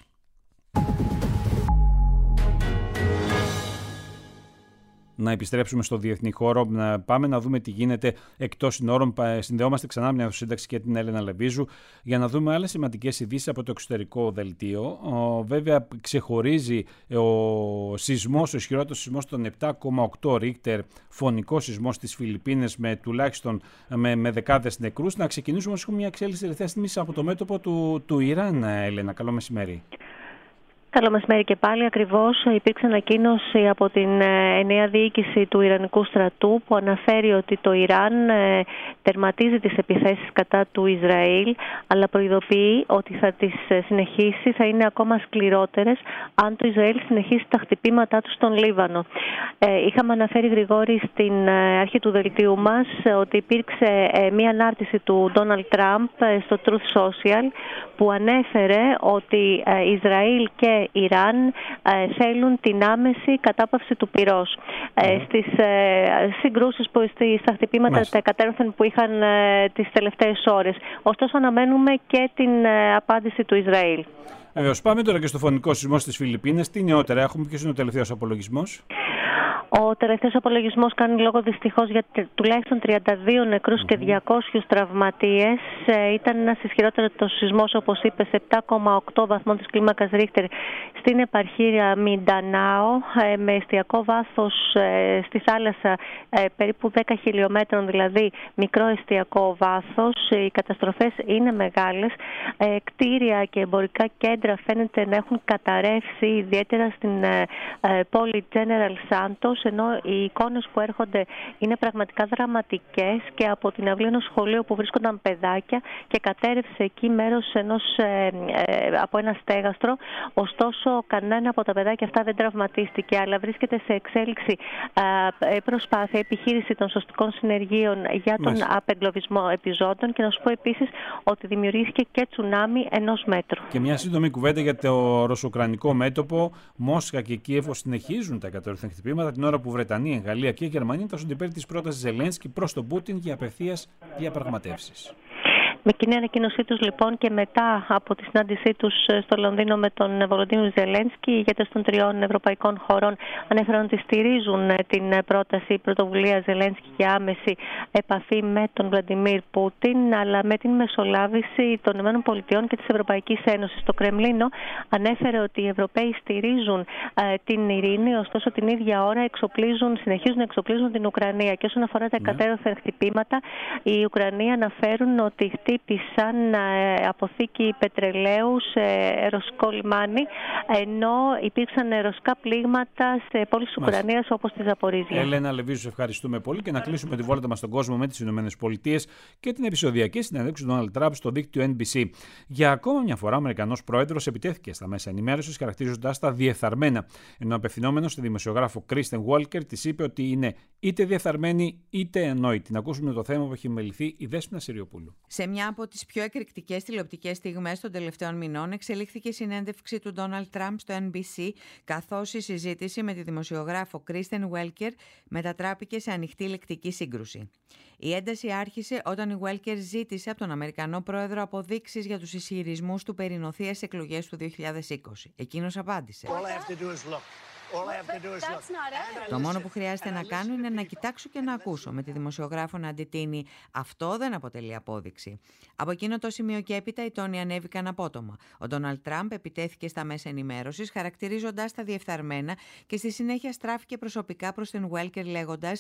Να επιστρέψουμε στο διεθνή χώρο, να πάμε να δούμε τι γίνεται εκτός συνόρων. Συνδεόμαστε ξανά με την σύνταξη και την Έλενα Λεβίζου για να δούμε άλλες σημαντικές ειδήσεις από το εξωτερικό δελτίο. Βέβαια, ξεχωρίζει ο σεισμός, ο ισχυρότερος σεισμός των 7,8 Ρίχτερ, φωνικός σεισμός στις Φιλιππίνες με τουλάχιστον με δεκάδες νεκρούς. Να ξεκινήσουμε όμως μια εξέλιξη τελευταία στιγμή από το μέτωπο του Ιράν, Έλενα. Καλό μεσημέρι. Καλό μεσημέρι και πάλι. Ακριβώς υπήρξε ανακοίνωση από την εννέα διοίκηση του Ιρανικού στρατού που αναφέρει ότι το Ιράν τερματίζει τις επιθέσεις κατά του Ισραήλ, αλλά προειδοποιεί ότι θα τις συνεχίσει, θα είναι ακόμα σκληρότερες αν το Ισραήλ συνεχίσει τα χτυπήματά του στον Λίβανο. Είχαμε αναφέρει, Γρηγόρη, στην αρχή του δελτίου μας ότι υπήρξε μία ανάρτηση του Ντόναλντ Τραμπ στο Truth Social που ανέφερε ότι Ισραήλ και Ιράν θέλουν την άμεση κατάπαυση του πυρός. Στις συγκρούσεις, στα χτυπήματα τα εκατέρωθεν που είχαν τις τελευταίες ώρες. Ωστόσο αναμένουμε και την απάντηση του Ισραήλ. Πάμε τώρα και στο φωνικό σεισμό στις Φιλιππίνες. Τι νεότερα έχουμε, ποιος είναι ο τελευταίος απολογισμός? Ο τελευταίος απολογισμός κάνει λόγο δυστυχώς για τουλάχιστον 32 νεκρούς και 200 τραυματίες. Ήταν ένας ισχυρότερος σεισμός, όπως είπες, 7,8 βαθμών της κλίμακας Ρίχτερ στην επαρχία Μιντανάο, με εστιακό βάθος στη θάλασσα περίπου 10 χιλιόμετρων, δηλαδή μικρό εστιακό βάθος. Οι καταστροφές είναι μεγάλες. Κτίρια και εμπορικά κέντρα φαίνεται να έχουν καταρρεύσει, ιδιαίτερα στην πόλη General Santos, ενώ οι εικόνες που έρχονται είναι πραγματικά δραματικές, και από την αυλή ενός σχολείου που βρίσκονταν παιδάκια και κατέρευσε εκεί μέρος από ένα στέγαστρο. Ωστόσο, κανένα από τα παιδάκια αυτά δεν τραυματίστηκε, αλλά βρίσκεται σε εξέλιξη προσπάθεια, επιχείρηση των σωστικών συνεργείων για τον απεγκλωβισμό επιζώντων, και να σου πω επίσης ότι δημιουργήθηκε και τσουνάμι 1 μέτρου. Και μια σύντομη κουβέντα για το ρωσοκρανικό μέτωπο. Μόσχα και Κίεβο συνεχίζουν τα εκατέρωθεν χτυπήματα, την ώρα που Βρετανία, Γαλλία και Γερμανία τάσσονται υπέρ της πρότασης Ζελένσκι προς τον Πούτιν για απευθείας διαπραγματεύσεις. Με κοινή ανακοίνωσή τους, λοιπόν, και μετά από τη συνάντησή τους στο Λονδίνο με τον Βολοντίμιρ Ζελένσκι, οι ηγέτες των 3 ευρωπαϊκών χωρών ανέφεραν ότι στηρίζουν την πρόταση πρωτοβουλία Ζελένσκι για άμεση επαφή με τον Βλαντιμίρ Πούτιν, αλλά με την μεσολάβηση των ΗΠΑ και της Ευρωπαϊκής Ένωσης. Το Κρεμλίνο ανέφερε ότι οι Ευρωπαίοι στηρίζουν την ειρήνη, ωστόσο την ίδια ώρα συνεχίζουν να εξοπλίζουν την Ουκρανία. Και όσον αφορά τα εκατέρωθεν χτυπήματα, οι Ουκρανοί αναφέρουν ότι χτύπησαν αποθήκη πετρελαίου σε ρωσικό λιμάνι, ενώ υπήρξαν ρωσικά πλήγματα σε πόλεις της Ουκρανίας όπως τη Ζαπορίζια. Έλενα Λεβίζου, σε ευχαριστούμε πολύ, και να κλείσουμε τη βόλτα μας στον κόσμο με τις ΗΠΑ και την επεισοδιακή συνέντευξη του Ντόναλντ Τραμπ στο δίκτυο NBC. Για ακόμα μια φορά, ο Αμερικανός πρόεδρος επιτέθηκε στα μέσα ενημέρωσης, χαρακτηρίζοντας τα διεφθαρμένα, ενώ απευθυνόμενος στη δημοσιογράφο Κρίστεν Γουόλκερ της είπε ότι είναι είτε διεφθαρμένη είτε ανόητη. Να ακούσουμε το θέμα που έχει μεληθεί η Δέσποινα Συριοπούλου. Σε μια από τις πιο εκρηκτικές τηλεοπτικές στιγμές των τελευταίων μηνών εξελίχθηκε η συνέντευξη του Ντόναλντ Τραμπ στο NBC, καθώς η συζήτηση με τη δημοσιογράφο Κρίστεν Γουόλκερ μετατράπηκε σε ανοιχτή λεκτική σύγκρουση. Η ένταση άρχισε όταν η Γουόλκερ ζήτησε από τον Αμερικανό πρόεδρο αποδείξεις για τους ισχυρισμούς του περί νοθείας εκλογές του 2020. Εκείνος απάντησε: το μόνο που χρειάζεται να κάνω είναι να κοιτάξω και να ακούσω. Με τη δημοσιογράφο να αντιτείνει: αυτό δεν αποτελεί απόδειξη. Από εκείνο το σημείο και έπειτα οι τόνοι ανέβηκαν απότομα. Ο Ντόναλντ Τραμπ επιτέθηκε στα μέσα ενημέρωσης, χαρακτηρίζοντας τα διεφθαρμένα, και στη συνέχεια στράφηκε προσωπικά προς την Γουόλκερ λέγοντας: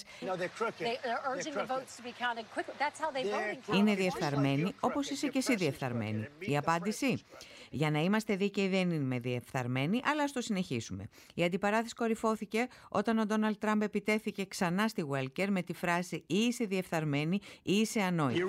είναι διεφθαρμένοι όπως είσαι και εσύ διεφθαρμένη. Η απάντηση: για να είμαστε δίκαιοι δεν είμαι διεφθαρμένη, αλλά ας το συνεχίσουμε. Η αντιπαράθεση της κορυφώθηκε όταν ο Ντόναλντ Τραμπ επιτέθηκε ξανά στη Welker με τη φράση «Ή είσαι διεφθαρμένη ή είσαι ανόητη».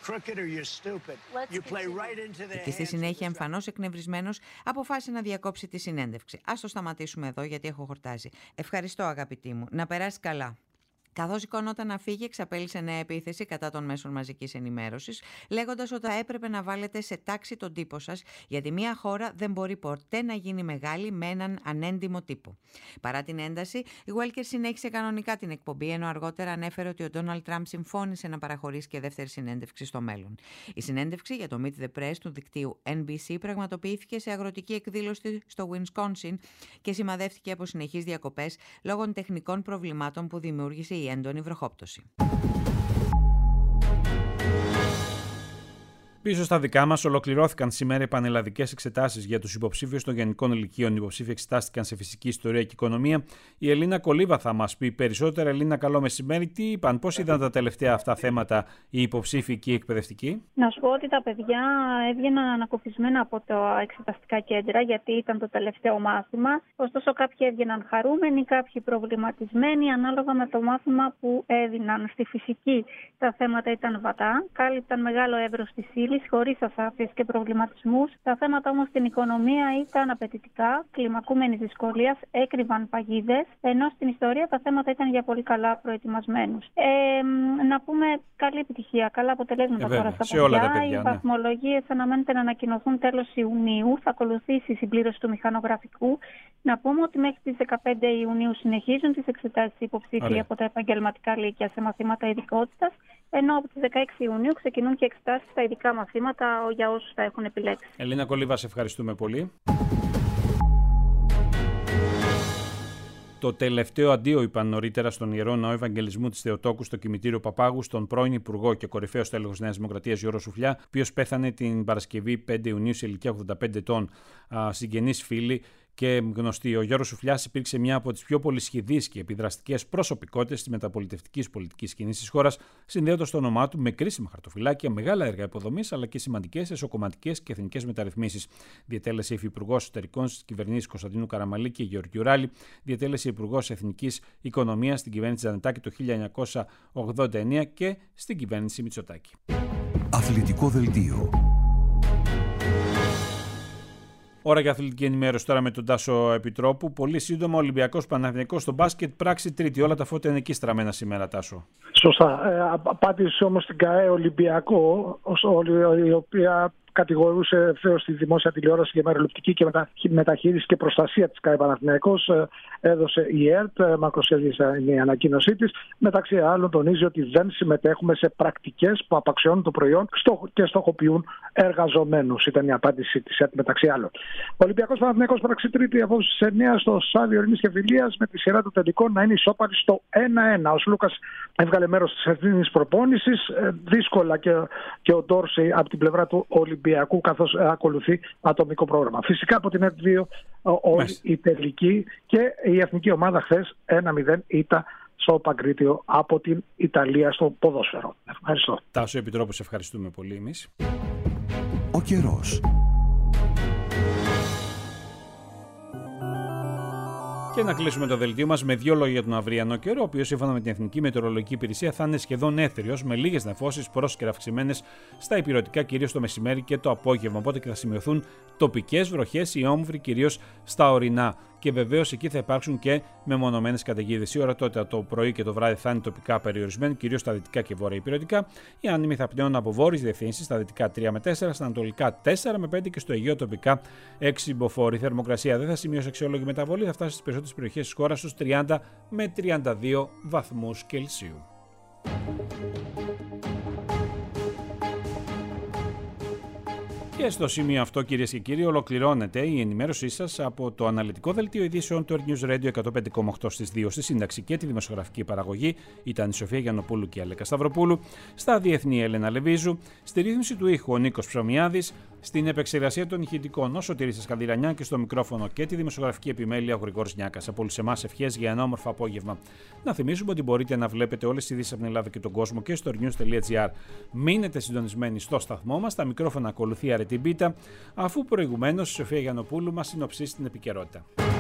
Και στη συνέχεια, εμφανώς εκνευρισμένος, αποφάσισε να διακόψει τη συνέντευξη. Ας το σταματήσουμε εδώ γιατί έχω χορτάσει. Ευχαριστώ, αγαπητή μου. Να περάσει καλά. Καθώς σηκωνόταν να φύγει, εξαπέλυσε νέα επίθεση κατά των μέσων μαζικής ενημέρωσης, λέγοντας ότι θα έπρεπε να βάλετε σε τάξη τον τύπο σας, γιατί μια χώρα δεν μπορεί ποτέ να γίνει μεγάλη με έναν ανέντιμο τύπο. Παρά την ένταση, η Welker συνέχισε κανονικά την εκπομπή, ενώ αργότερα ανέφερε ότι ο Ντόναλντ Τραμπ συμφώνησε να παραχωρήσει και δεύτερη συνέντευξη στο μέλλον. Η συνέντευξη για το Meet the Press του δικτύου NBC πραγματοποιήθηκε σε αγροτική εκδήλωση στο Wisconsin και σημαδεύτηκε από συνεχείς διακοπές λόγω τεχνικών προβλημάτων που δημιούργησε η έντονη βροχόπτωση. Πίσω στα δικά μας, ολοκληρώθηκαν σήμερα οι πανελλαδικές εξετάσεις για τους υποψήφιους των γενικών ηλικίων. Οι υποψήφοι εξετάστηκαν σε φυσική, ιστορία και οικονομία. Η Ελίνα Κολίβα θα μας πει περισσότερα. Ελίνα, καλό μεσημέρι. Τι είπαν, πώς είδαν τα τελευταία αυτά θέματα οι υποψήφοι και οι εκπαιδευτικοί? Να σου πω ότι τα παιδιά έβγαιναν ανακουφισμένα από τα εξεταστικά κέντρα, γιατί ήταν το τελευταίο μάθημα. Ωστόσο, κάποιοι έβγαιναν χαρούμενοι, κάποιοι προβληματισμένοι, ανάλογα με το μάθημα που έδιναν. Στη φυσική τα θέματα ήταν βατά, κάλυπταν μεγάλο εύρος της ύλης, χωρίς ασάφειες και προβληματισμούς. Τα θέματα όμως στην οικονομία ήταν απαιτητικά, κλιμακούμενης δυσκολίας, έκρυβαν παγίδες, ενώ στην ιστορία τα θέματα ήταν για πολύ καλά προετοιμασμένους. Να πούμε καλή επιτυχία, καλά αποτελέσματα τώρα στα παιδιά. Οι βαθμολογίες αναμένεται να ανακοινωθούν τέλος Ιουνίου. Θα ακολουθήσει η συμπλήρωση του μηχανογραφικού. Να πούμε ότι μέχρι τις 15 Ιουνίου συνεχίζουν τις εξετάσεις υποψήφοι από τα επαγγελματικά λύκεια σε μαθήματα ειδικότητας, ενώ από τις 16 Ιουνίου ξεκινούν και εξετάσεις στα ειδικά μαθήματα για όσους τα έχουν επιλέξει. Ελίνα Κολίβα, σε ευχαριστούμε πολύ. Το τελευταίο αντίο είπαν νωρίτερα στον Ιερό Ναό Ευαγγελισμού της Θεοτόκου στο κημητήριο Παπάγου στον πρώην Υπουργό και κορυφαίο στέλεχος Νέας Δημοκρατίας Γιώργο Σουφλιά, ο οποίος πέθανε την Παρασκευή 5 Ιουνίου σε ηλικία 85 ετών. Συγγενείς φίλοι και γνωστοί. Ο Γιώργος Σουφλιάς υπήρξε μια από τις πιο πολυσχηδείς και επιδραστικές προσωπικότητες της μεταπολιτευτικής πολιτικής σκηνής της χώρας, συνδέοντας το όνομά του με κρίσιμα χαρτοφυλάκια, μεγάλα έργα υποδομής αλλά και σημαντικές εσωκομματικές και εθνικές μεταρρυθμίσεις. Διετέλεσε υφυπουργός εσωτερικών στις κυβερνήσεις Κωνσταντίνου Καραμαλή και Γεωργιού Ράλη. Διετέλεσε υπουργός εθνικής οικονομίας στην κυβέρνηση Τζανετάκη το 1989 και στην κυβέρνηση Μητσοτάκη. Αθλητικό δελτίο. Ώρα για αθλητική ενημέρωση τώρα με τον Τάσο Επιτρόπου. Πολύ σύντομα, ο Ολυμπιακός Παναθηναϊκός στο μπάσκετ πράξη τρίτη. Όλα τα φώτα είναι εκεί στραμμένα σήμερα, Τάσο. Σωστά. Απάντησε όμως στην ΚΑΕ Ολυμπιακό, η οποία κατηγορούσε ευθέως τη δημόσια τηλεόραση για μεροληπτική και μεταχείριση και προστασία της ΚΑΕ Παναθηναϊκός. Έδωσε η ΕΡΤ, μακροσέλιδα η ανακοίνωσή της. Μεταξύ άλλων τονίζει ότι δεν συμμετέχουμε σε πρακτικές που απαξιώνουν το προϊόν και στοχοποιούν εργαζομένους. Ήταν η απάντηση της ΕΡΤ μεταξύ άλλων. Ο Ολυμπιακός Παναθηναϊκός πράξη τρίτη απόψε στις 9 στο Στάδιο Ειρήνης και Φιλίας, με τη σειρά του τελικών να είναι ισόπαλη στο 1-1. Ο Σλούκας έβγαλε μέρος της εθνικής προπόνησης. Δύσκολα και ο Ντόρσεϊ από την πλευρά του Ολυμπιακού, καθώς ακολουθεί ατομικό πρόγραμμα. Φυσικά από την ΕΡΤ2 όλη η τελική και η εθνική ομάδα χθες 1-0 ήττα στο Παγκρίτιο από την Ιταλία στο ποδόσφαιρο. Ευχαριστώ. Τάσο Επιτρόπου, σε ευχαριστούμε πολύ εμείς. Ο καιρός. Και να κλείσουμε το δελτίο μας με δύο λόγια για τον αυριανό καιρό, ο οποίος σύμφωνα με την Εθνική Μετεωρολογική Υπηρεσία θα είναι σχεδόν έθριος, με λίγες νεφώσεις πρόσκαιρα αυξημένες στα ηπειρωτικά, κυρίως το μεσημέρι και το απόγευμα. Οπότε και θα σημειωθούν τοπικές βροχές ή όμβροι, κυρίως στα ορεινά. Και βεβαίως εκεί θα υπάρξουν και μεμονωμένες καταιγίδες. Η ώρα τότε το πρωί και το βράδυ θα είναι τοπικά περιορισμένη, κυρίως στα δυτικά και βόρεια ηπειρωτικά. Οι άνεμοι θα πνέουν από βόρειες διευθύνσεις, στα δυτικά 3 με 4, στα ανατολικά 4 με 5 και στο Αιγαίο τοπικά 6 μποφόρ. Η θερμοκρασία δεν θα σημειώσει αξιόλογη μεταβολή, θα φτάσει στις περισσότερες περιοχές της χώρας στους 30 με 32 βαθμούς Κελσίου. Και στο σημείο αυτό, κυρίες και κύριοι, ολοκληρώνεται η ενημέρωσή σας από το αναλυτικό δελτίο ειδήσεων του Earth News Radio 105,8 στις 2. Στη σύνταξη και τη δημοσιογραφική παραγωγή ήταν η Σοφία Γιαννοπούλου και η Αλέκα Σταυροπούλου. Στα διεθνή, Έλενα Λεβίζου. Στη ρύθμιση του ήχου, ο Νίκος Ψωμιάδης. Στην επεξεργασία των ηχητικών, ο Σωτήρης Σκανδυρανιά, και στο μικρόφωνο και τη δημοσιογραφική επιμέλεια, ο Γρηγόρης Νιάκας. Από όλους εμάς ευχές για ένα όμορφο απόγευμα. Να θυμίσουμε ότι μπορείτε να βλέπετε όλες τις ειδήσεις από την Ελλάδα και τον κόσμο και στο earthnews.gr. Μείνετε συντονισμένοι στο σταθμό μας. Τα μικρόφωνα ακολουθεί Αρετή Μπίτα, αφού προηγουμένως η Σοφία Γιαννοπούλου μας συνοψίσει την επικαιρότητα.